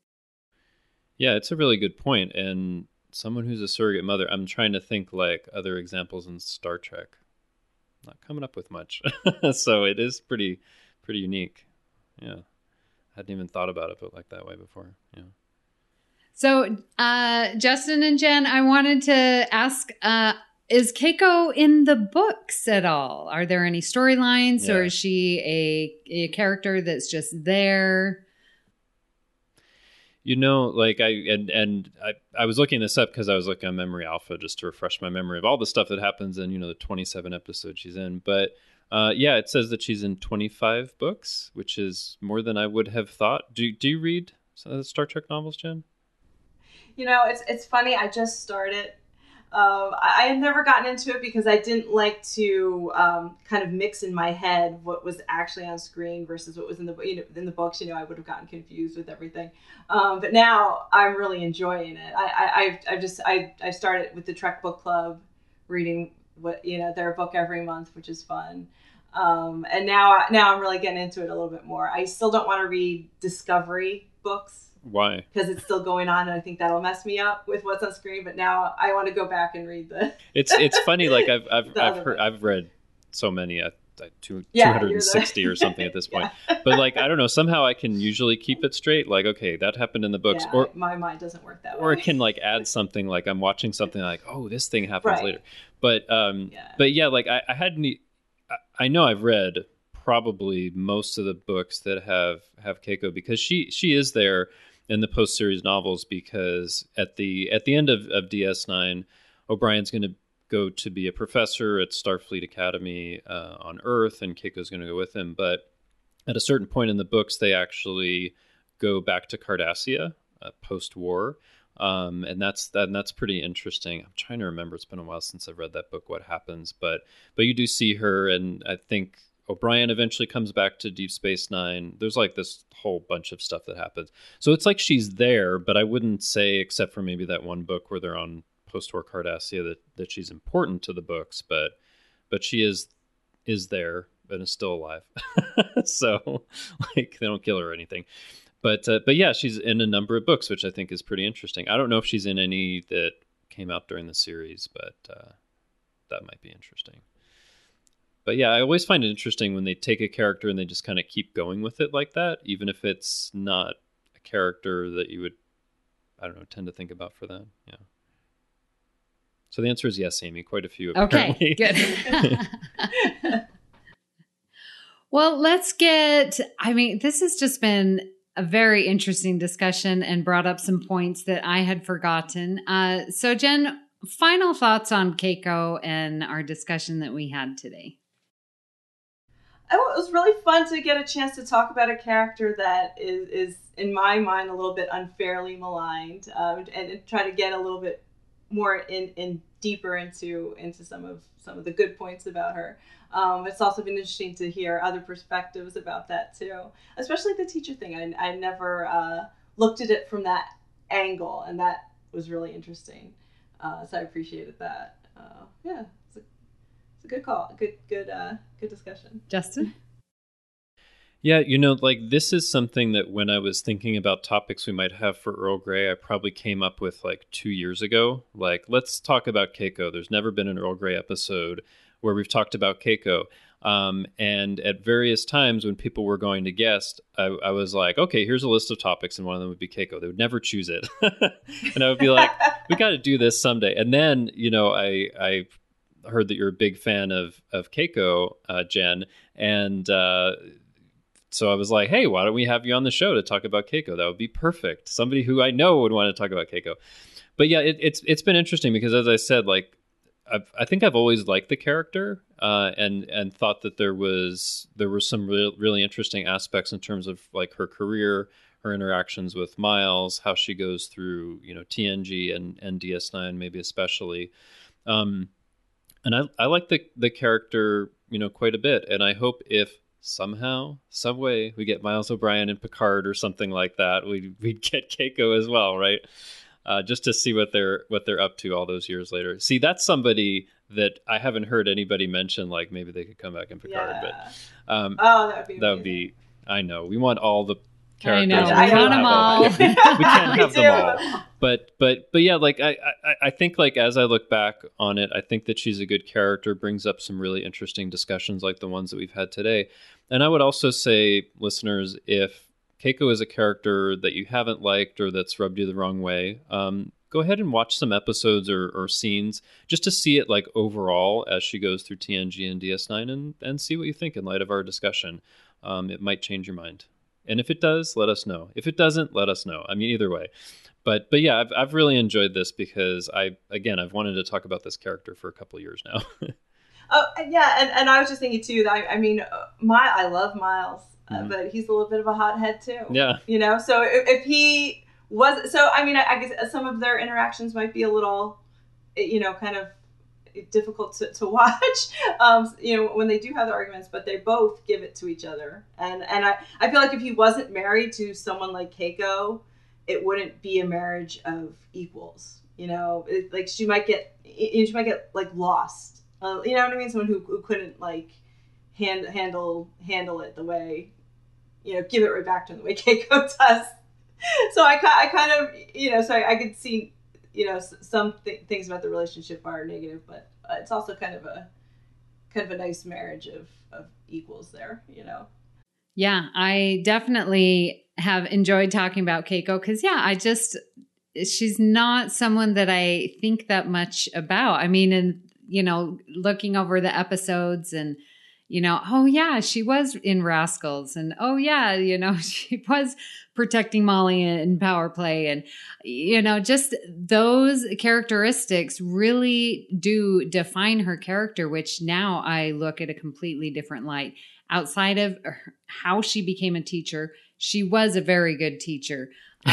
Yeah, it's a really good point. And someone who's a surrogate mother, I'm trying to think like other examples in Star Trek. Not coming up with much. So it is pretty unique. Yeah. I hadn't even thought about it but like that way before. Yeah.
So, Justin and Jen, I wanted to ask, is Keiko in the books at all? Are there any storylines or is she a character that's just there?
Like I was looking this up because I was looking on Memory Alpha just to refresh my memory of all the stuff that happens in, the 27 episodes she's in. But it says that she's in 25 books, which is more than I would have thought. Do you read Star Trek novels, Jen?
It's funny. I just started. I had never gotten into it because I didn't like to kind of mix in my head what was actually on screen versus what was in the in the books. I would have gotten confused with everything. But now I'm really enjoying it. I started with the Trek Book Club, reading their book every month, which is fun. And now I'm really getting into it a little bit more. I still don't want to read Discovery books.
Why?
Because it's still going on, and I think that'll mess me up with what's on screen. But now I want to go back and read the.
It's funny. Like I've read so many. 260 or something at this point. But like I don't know. Somehow I can usually keep it straight. Like okay, that happened in the books.
Or my mind doesn't work that way.
Or it can like add something. Like I'm watching something like this thing happens later. But like I hadn't. I know I've read probably most of the books that have Keiko because she is there in the post-series novels because at the end of DS9, O'Brien's going to go to be a professor at Starfleet Academy on Earth, and Keiko's going to go with him. But at a certain point in the books, they actually go back to Cardassia post-war, and that's pretty interesting. I'm trying to remember; it's been a while since I've read that book. What happens? But you do see her, and I think O'Brien eventually comes back to Deep Space Nine. There's like this whole bunch of stuff that happens. So it's like she's there, but I wouldn't say, except for maybe that one book where they're on post-war Cardassia, that she's important to the books. But she is there and is still alive. So like they don't kill her or anything. But yeah, she's in a number of books, which I think is pretty interesting. I don't know if she's in any that came out during the series, but that might be interesting. But yeah, I always find it interesting when they take a character and they just kind of keep going with it like that, even if it's not a character that you would, I don't know, tend to think about for that. Yeah. So the answer is yes, Amy. Quite a few.
Okay,
Apparently.
good. Well, this has just been a very interesting discussion and brought up some points that I had forgotten. So Jen, final thoughts on Keiko and our discussion that we had today.
It was really fun to get a chance to talk about a character that is in my mind, a little bit unfairly maligned, and try to get a little bit more in deeper into some of the good points about her. It's also been interesting to hear other perspectives about that too, especially the teacher thing. I never looked at it from that angle, and that was really interesting. So I appreciated that. Yeah, it's a good call. Good discussion.
Justin?
Yeah, this is something that when I was thinking about topics we might have for Earl Grey, I probably came up with 2 years ago. Let's talk about Keiko. There's never been an Earl Grey episode where we've talked about Keiko. And at various times when people were going to guest, I was like, okay, here's a list of topics, and one of them would be Keiko. They would never choose it. And I would be like, we got to do this someday. And then, I heard that you're a big fan of Keiko, Jen, and so I was like, hey, why don't we have you on the show to talk about Keiko? That would be perfect. Somebody who I know would want to talk about Keiko. But yeah, it's been interesting because, as I said, I think I've always liked the character and thought that there were some really interesting aspects in terms of her career, her interactions with Miles, how she goes through TNG and DS9 maybe especially. And I like the character quite a bit, and I hope if somehow, some way, we get Miles O'Brien and Picard or something like that, we'd get Keiko as well, right? Just to see what they're up to all those years later. See, that's somebody that I haven't heard anybody mention. Maybe they could come back in Picard,
yeah.
but
that would
be. I know we want all the characters.
I know. I want them all.
We can't have them all. But yeah, I think as I look back on it, I think that she's a good character, brings up some really interesting discussions like the ones that we've had today. And I would also say, listeners, if Keiko is a character that you haven't liked or that's rubbed you the wrong way, go ahead and watch some episodes or scenes just to see it overall as she goes through TNG and DS9 and see what you think in light of our discussion. It might change your mind. And if it does, let us know. If it doesn't, let us know. I mean, either way. But yeah, I've really enjoyed this because I've wanted to talk about this character for a couple of years now.
Oh yeah, and I was just thinking too that I love Miles, but he's a little bit of a hothead too.
Yeah.
So if he was, I guess some of their interactions might be a little, kind of difficult to watch, when they do have the arguments, but they both give it to each other. And I feel like if he wasn't married to someone like Keiko, it wouldn't be a marriage of equals. She might get lost. You know what I mean? Someone who couldn't handle it the way, give it right back to him the way Keiko does. So I kind of, so I could see, some things about the relationship are negative, but it's also kind of a nice marriage of equals there,
Yeah, I definitely have enjoyed talking about Keiko because, she's not someone that I think that much about. I mean, and, looking over the episodes and, oh yeah, she was in Rascals, and oh yeah, she was protecting Molly in Power Play, and just those characteristics really do define her character, which now I look at a completely different light. Outside of how she became a teacher, she was a very good teacher.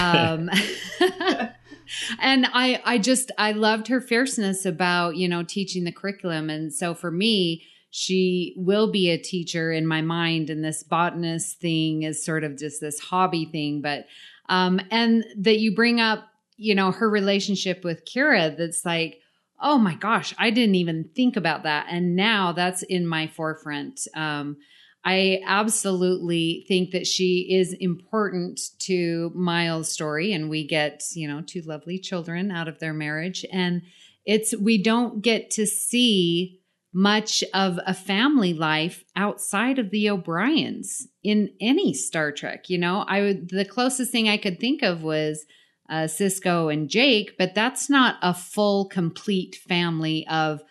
And I loved her fierceness about, teaching the curriculum. And so for me, she will be a teacher in my mind. And this botanist thing is sort of just this hobby thing. But, and that you bring up, her relationship with Kira, that's oh my gosh, I didn't even think about that. And now that's in my forefront. I absolutely think that she is important to Miles' story, and we get, 2 lovely children out of their marriage. And we don't get to see much of a family life outside of the O'Briens in any Star Trek. The closest thing I could think of was Cisco and Jake, but that's not a full, complete family of,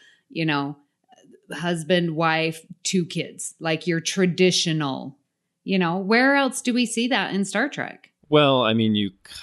husband, wife, 2 kids, like your traditional, where else do we see that in Star Trek?
Well, I mean,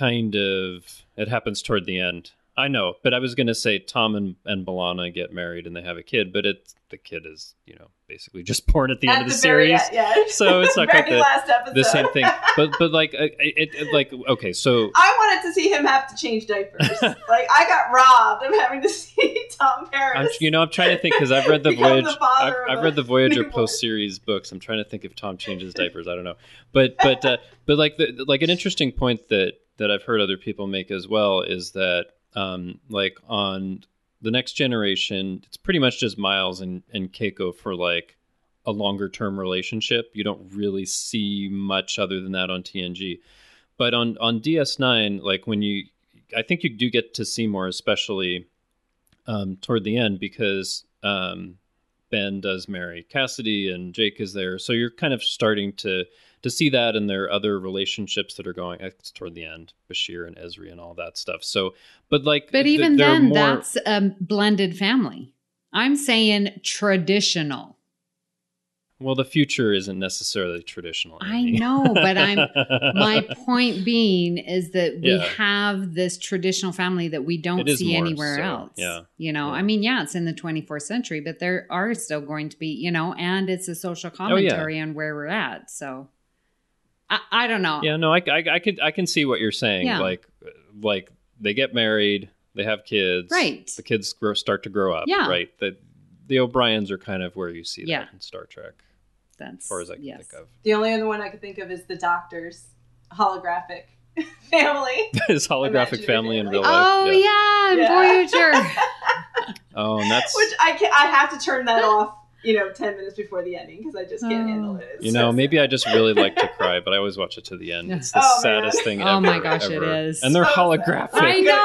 it happens toward the end. I know, but I was going to say Tom and B'Elanna get married and they have a kid, but the kid is, basically just born at the end of the series. So it's not quite the same thing. But like, okay, so
I wanted to see him have to change diapers. Like, I got robbed of having to see Tom Paris.
I'm trying to think, because I've read the Voyage. I've read the Voyager post-series books. I'm trying to think if Tom changes diapers. I don't know, but like an interesting point that I've heard other people make as well is that like on the Next Generation, it's pretty much just Miles and Keiko for like a longer term relationship. You don't really see much other than that on TNG. But on DS9, like I think you do get to see more, especially toward the end, because Ben does marry Cassidy and Jake is there. So you're kind of starting to see that, and there are other relationships that are going toward the end, Bashir and Ezri and all that stuff. So, but even
then, that's a blended family. I'm saying traditional.
Well, the future isn't necessarily traditional.
I know, but my point being is that we have this traditional family that we don't see anywhere else.
Yeah.
I mean, it's in the 24th century, but there are still going to be, and it's a social commentary on where we're at. So I don't know.
Yeah, no, I can see what you're saying.
Yeah.
Like they get married, they have kids.
Right.
The kids start to grow up.
Yeah.
Right. The O'Briens are kind of where you see that in Star Trek.
That's,
as far as I can think of.
The only other one I could think of is the Doctor's holographic family.
His holographic family in real life.
Oh yeah, Voyager.
Oh, and that's
which I have to turn that off. 10 minutes before the ending because I just can't handle it.
Maybe I just really like to cry, but I always watch it to the end. It's the saddest thing ever.
Oh my gosh,
ever.
It is.
And they're holographic.
I know.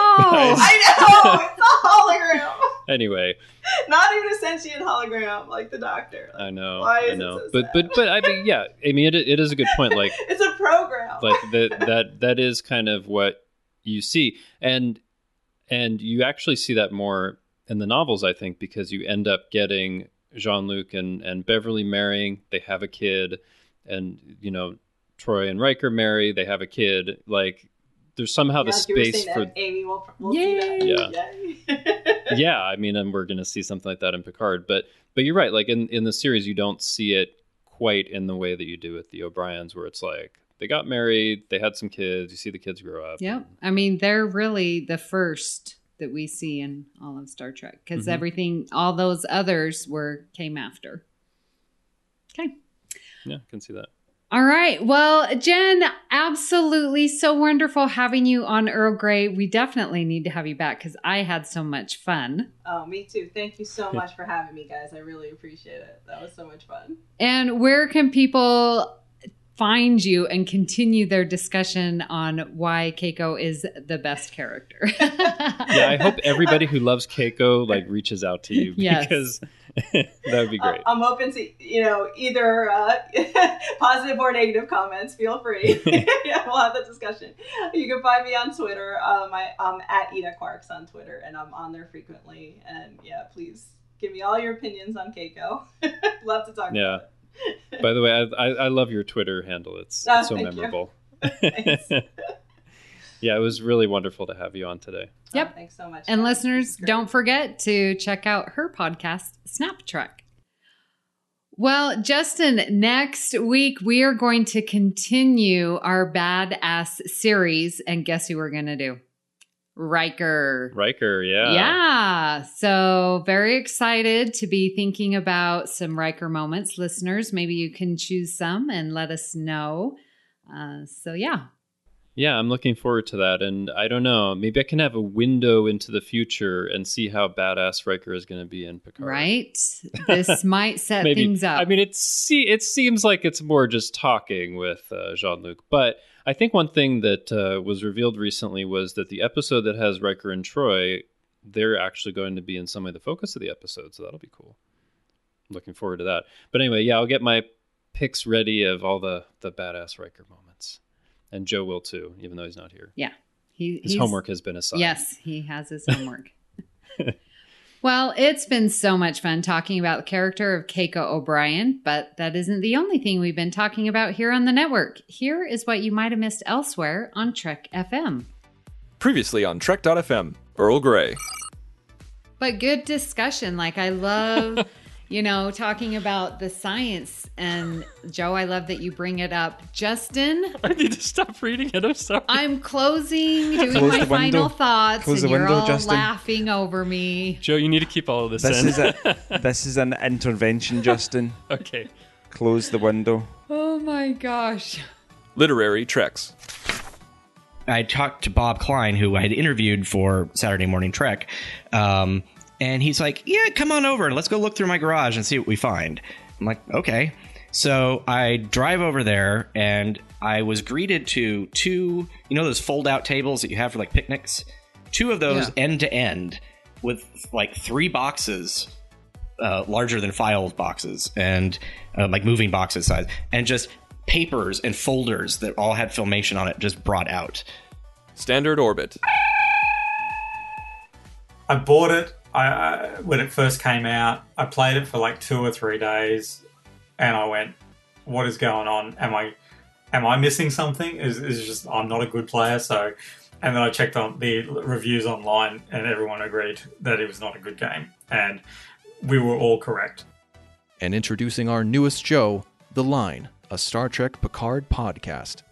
I know. It's a hologram.
Anyway.
Not even a sentient hologram like the Doctor.
I know.
Why is
I know.
it so sad?
But I mean, yeah. I mean, it is a good point. Like
it's a program.
Like that is kind of what you see, and you actually see that more in the novels, I think, because you end up getting Jean-Luc and Beverly marrying, they have a kid, and Troy and Riker marry, they have a kid. Like there's somehow the space for
Amy will see
that. Yeah. I mean, and we're gonna see something like that in Picard, but you're right. Like in the series, you don't see it quite in the way that you do with the O'Briens, where it's like they got married, they had some kids, you see the kids grow up.
Yep. I mean, they're really the first that we see in all of Star Trek, because everything, all those others came after. Okay.
Yeah, I can see that.
All right. Well, Jen, absolutely so wonderful having you on Earl Grey. We definitely need to have you back because I had so much fun.
Oh, me too. Thank you so much for having me, guys. I really appreciate it. That was so much fun.
And where can people find you and continue their discussion on why Keiko is the best character?
Yeah, I hope everybody who loves Keiko reaches out to you because that would be great.
I'm open to either positive or negative comments. Feel free. Yeah, we'll have that discussion. You can find me on Twitter. I'm at Ida Quarks on Twitter, and I'm on there frequently. And yeah, please give me all your opinions on Keiko. Love to talk about it.
By the way, I love your Twitter handle. It's so memorable. Yeah, it was really wonderful to have you on today.
Yep.
Oh, thanks so much.
And listeners, don't forget to check out her podcast, Snap Trek. Well, Justin, next week we are going to continue our badass series. And guess who we're going to do? Riker,
yeah.
Yeah. So very excited to be thinking about some Riker moments. Listeners, maybe you can choose some and let us know.
Yeah, I'm looking forward to that. And I don't know, maybe I can have a window into the future and see how badass Riker is going to be in Picard.
Right? This might set things up.
I mean, it seems like it's more just talking with Jean-Luc. But I think one thing that was revealed recently was that the episode that has Riker and Troy, they're actually going to be in some way the focus of the episode. So that'll be cool. I'm looking forward to that. But anyway, yeah, I'll get my picks ready of all the badass Riker moments. And Joe will too, even though he's not here.
Yeah,
His homework has been assigned.
Yes, he has his homework. Well, it's been so much fun talking about the character of Keiko O'Brien, but that isn't the only thing we've been talking about here on the network. Here is what you might have missed elsewhere on Trek FM.
Previously on Trek.fm, Earl Grey.
But good discussion. Like, I love, talking about the science. And Joe, I love that you bring it up. Justin?
I need to stop reading it. I'm sorry.
I'm doing my final thoughts, and you're all laughing over me.
Joe, you need to keep all of this in.
This is an intervention, Justin.
Okay.
Close the window.
Oh my gosh.
Literary Treks.
I talked to Bob Klein, who I had interviewed for Saturday Morning Trek, and he's like, yeah, come on over. Let's go look through my garage and see what we find. I'm like, okay. So I drive over there, and I was greeted to two, those fold-out tables that you have for, like, picnics? Two of those end-to-end with, like, 3 boxes larger than file boxes and, like, moving boxes size, and just papers and folders that all had Filmation on it just brought out.
Standard Orbit.
I bought it when it first came out. I played it for like 2 or 3 days, and I went, "What is going on? Am I missing something? Is just I'm not a good player?" So, and then I checked on the reviews online, and everyone agreed that it was not a good game, and we were all correct.
And introducing our newest show, The Line, a Star Trek Picard podcast.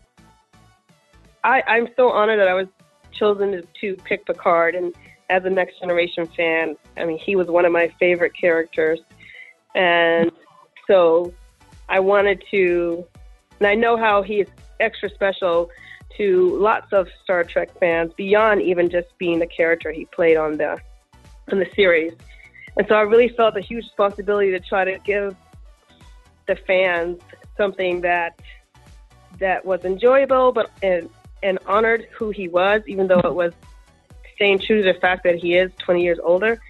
I'm so honored that I was chosen to pick Picard, and as a Next Generation fan, I mean, he was one of my favorite characters, and so I wanted to, and I know how he is extra special to lots of Star Trek fans beyond even just being the character he played on the series, and so I really felt a huge responsibility to try to give the fans something that was enjoyable, but and honored who he was, even though it was staying true to the fact that he is 20 years older.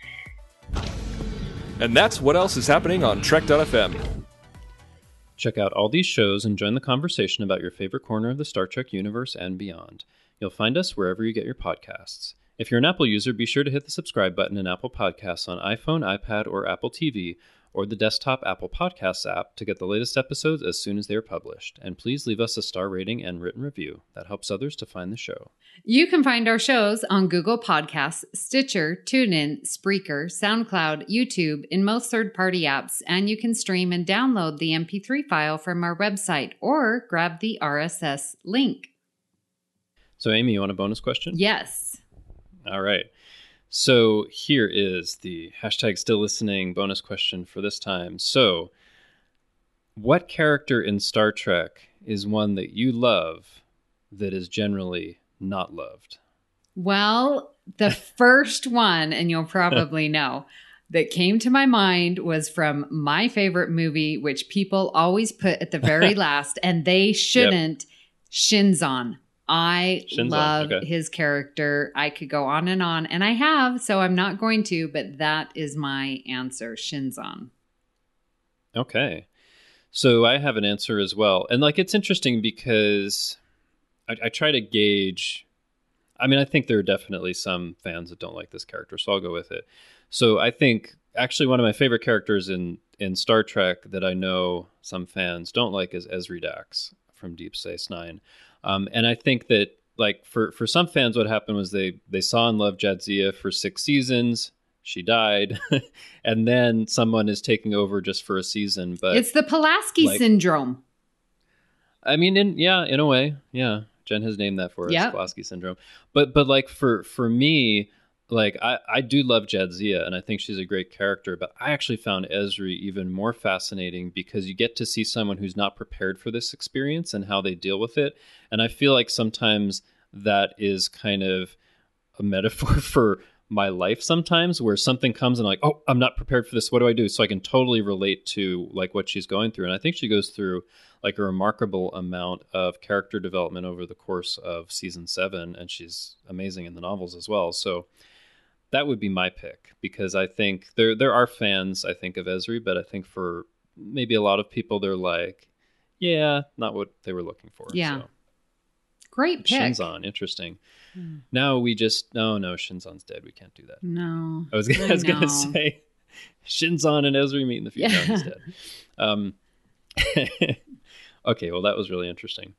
And that's what else is happening on Trek.fm.
Check out all these shows and join the conversation about your favorite corner of the Star Trek universe and beyond. You'll find us wherever you get your podcasts. If you're an Apple user, be sure to hit the subscribe button in Apple Podcasts on iPhone, iPad, or Apple TV, or the desktop Apple Podcasts app to get the latest episodes as soon as they are published. And please leave us a star rating and written review. That helps others to find the show.
You can find our shows on Google Podcasts, Stitcher, TuneIn, Spreaker, SoundCloud, YouTube, in most third-party apps, and you can stream and download the MP3 file from our website or grab the RSS link.
So, Amy, you want a bonus question?
Yes.
All right. So here is the hashtag still listening bonus question for this time. So what character in Star Trek is one that you love that is generally not loved?
Well, the first one, and you'll probably know, that came to my mind was from my favorite movie, which people always put at the very last, and they shouldn't, Shinzon. I love his character. I could go on, and I have, so I'm not going to, but that is my answer, Shinzon.
Okay. So I have an answer as well. And it's interesting because I try to gauge. I mean, I think there are definitely some fans that don't like this character, so I'll go with it. So I think actually one of my favorite characters in Star Trek that I know some fans don't like is Ezri Dax from Deep Space Nine. And I think that for some fans, what happened was they saw and loved Jadzia for 6 seasons. She died, and then someone is taking over just for a season. But
it's the Pulaski syndrome.
I mean, in a way, yeah. Jen has named that for us, Pulaski syndrome. But for me, I do love Jadzia, and I think she's a great character, but I actually found Ezri even more fascinating because you get to see someone who's not prepared for this experience and how they deal with it. And I feel like sometimes that is kind of a metaphor for my life sometimes, where something comes and I'm like, oh, I'm not prepared for this. What do I do? So I can totally relate to what she's going through. And I think she goes through a remarkable amount of character development over the course of season 7. And she's amazing in the novels as well. So that would be my pick, because I think there are fans, I think, of Ezri, but I think for maybe a lot of people, they're like, yeah, not what they were looking for.
Yeah.
So.
Great pick.
Shinzon, interesting. Now we just... No, Shinzon's dead. We can't do that.
No.
I was going to say Shinzon and Ezri meet in the future.
Yeah.
No, he's dead. Okay, well, that was really interesting.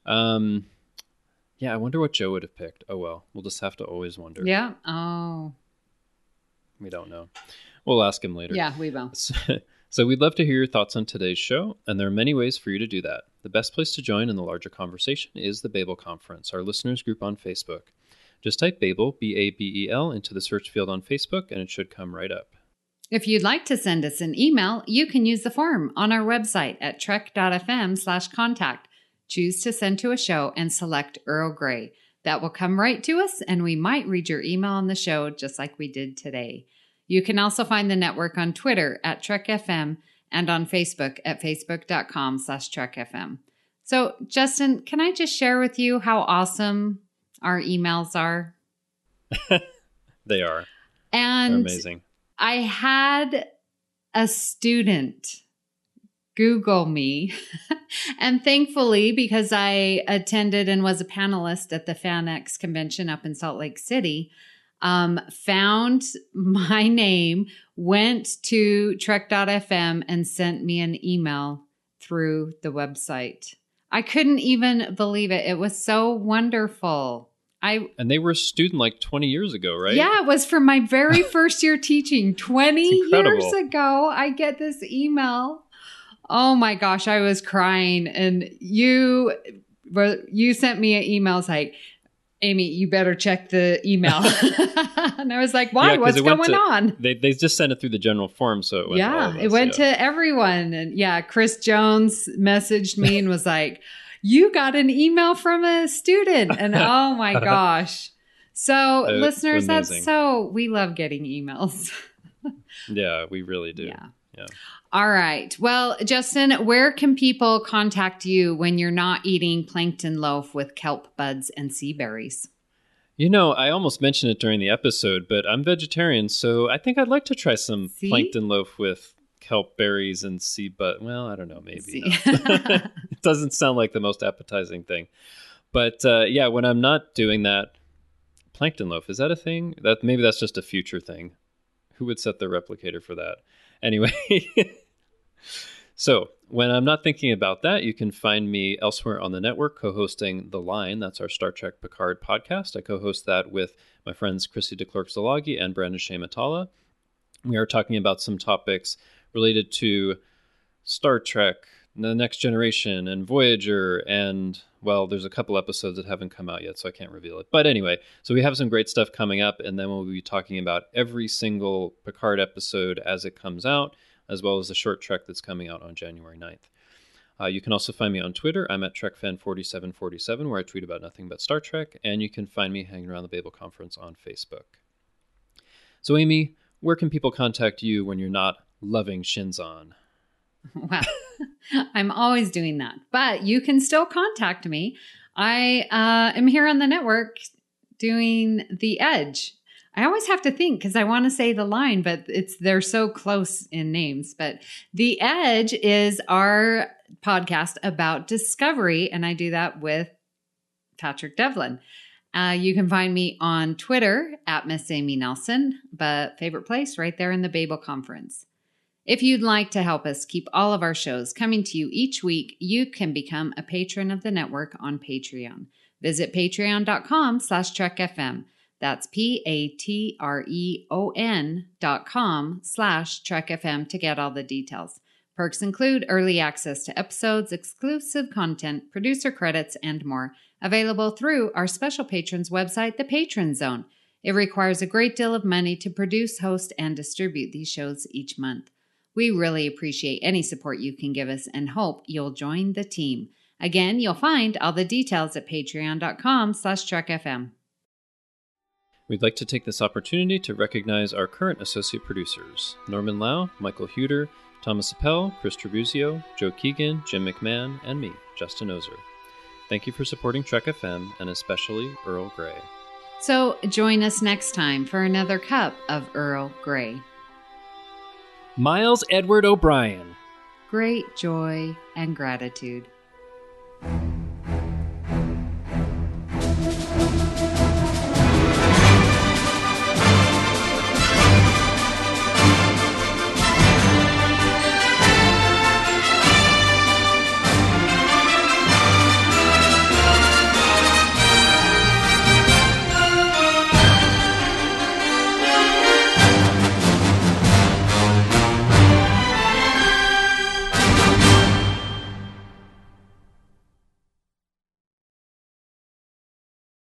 Yeah, I wonder what Joe would have picked. Oh, well, we'll just have to always wonder.
Yeah. Oh.
We don't know. We'll ask him later.
Yeah, we will.
So we'd love to hear your thoughts on today's show, and there are many ways for you to do that. The best place to join in the larger conversation is the Babel Conference, our listeners group on Facebook. Just type Babel, B-A-B-E-L, into the search field on Facebook, and it should come right up.
If you'd like to send us an email, you can use the form on our website at trek.fm/contact. Choose to send to a show and select Earl Grey. That will come right to us, and we might read your email on the show just like we did today. You can also find the network on Twitter at TrekFM and on Facebook at facebook.com/TrekFM. So, Justin, can I just share with you how awesome our emails are?
They are.
And
they're amazing.
I had a student Google me, and thankfully, because I attended and was a panelist at the FanX convention up in Salt Lake City, found my name, went to Trek.fm and sent me an email through the website. I couldn't even believe it. It was so wonderful.
And they were a student like 20 years ago, right?
Yeah, it was from my very first year teaching. 20 years ago, I get this email. Oh my gosh, I was crying. And you sent me an email like, Amy, you better check the email. And I was like, why?
Yeah,
what's going on?
They just sent it through the general form, so it went to all of us,
it went to everyone. And Chris Jones messaged me and was like, you got an email from a student. And oh my gosh. So listeners, we love getting emails.
Yeah, we really do.
Yeah. All right. Well, Justin, where can people contact you when you're not eating plankton loaf with kelp buds and sea berries?
I almost mentioned it during the episode, but I'm vegetarian, so I think I'd like to try some plankton loaf with kelp berries and sea bud. Well, I don't know, maybe. It doesn't sound like the most appetizing thing. But when I'm not doing that, plankton loaf, is that a thing? Maybe that's just a future thing. Who would set the replicator for that? Anyway, so when I'm not thinking about that, you can find me elsewhere on the network co-hosting The Line. That's our Star Trek Picard podcast. I co-host that with my friends Chrissy DeClercq-Zalagi and Brandon Shea Matala. We are talking about some topics related to Star Trek, The Next Generation, and Voyager, and, well, there's a couple episodes that haven't come out yet, so I can't reveal it. But anyway, so we have some great stuff coming up, and then we'll be talking about every single Picard episode as it comes out, as well as the short Trek that's coming out on January 9th. You can also find me on Twitter. I'm at TrekFan4747, where I tweet about nothing but Star Trek, and you can find me hanging around the Babel Conference on Facebook. So, Amy, where can people contact you when you're not loving Shinzon?
Wow. I'm always doing that. But you can still contact me. I am here on the network doing The Edge. I always have to think because I want to say The Line, but they're so close in names. But The Edge is our podcast about Discovery, and I do that with Patrick Devlin. You can find me on Twitter at Miss Amy Nelson, but favorite place right there in the Babel Conference. If you'd like to help us keep all of our shows coming to you each week, you can become a patron of the network on Patreon. Visit patreon.com/TrekFM. That's patreon.com/TrekFM to get all the details. Perks include early access to episodes, exclusive content, producer credits, and more. Available through our special patrons website, The Patron Zone. It requires a great deal of money to produce, host, and distribute these shows each month. We really appreciate any support you can give us and hope you'll join the team. Again, you'll find all the details at patreon.com/TrekFM.
We'd like to take this opportunity to recognize our current associate producers, Norman Lau, Michael Huter, Thomas Appel, Chris Trabuzio, Joe Keegan, Jim McMahon, and me, Justin Ozer. Thank you for supporting Trek FM, and especially Earl Grey.
So join us next time for another cup of Earl Grey.
Miles Edward O'Brien.
Great joy and gratitude.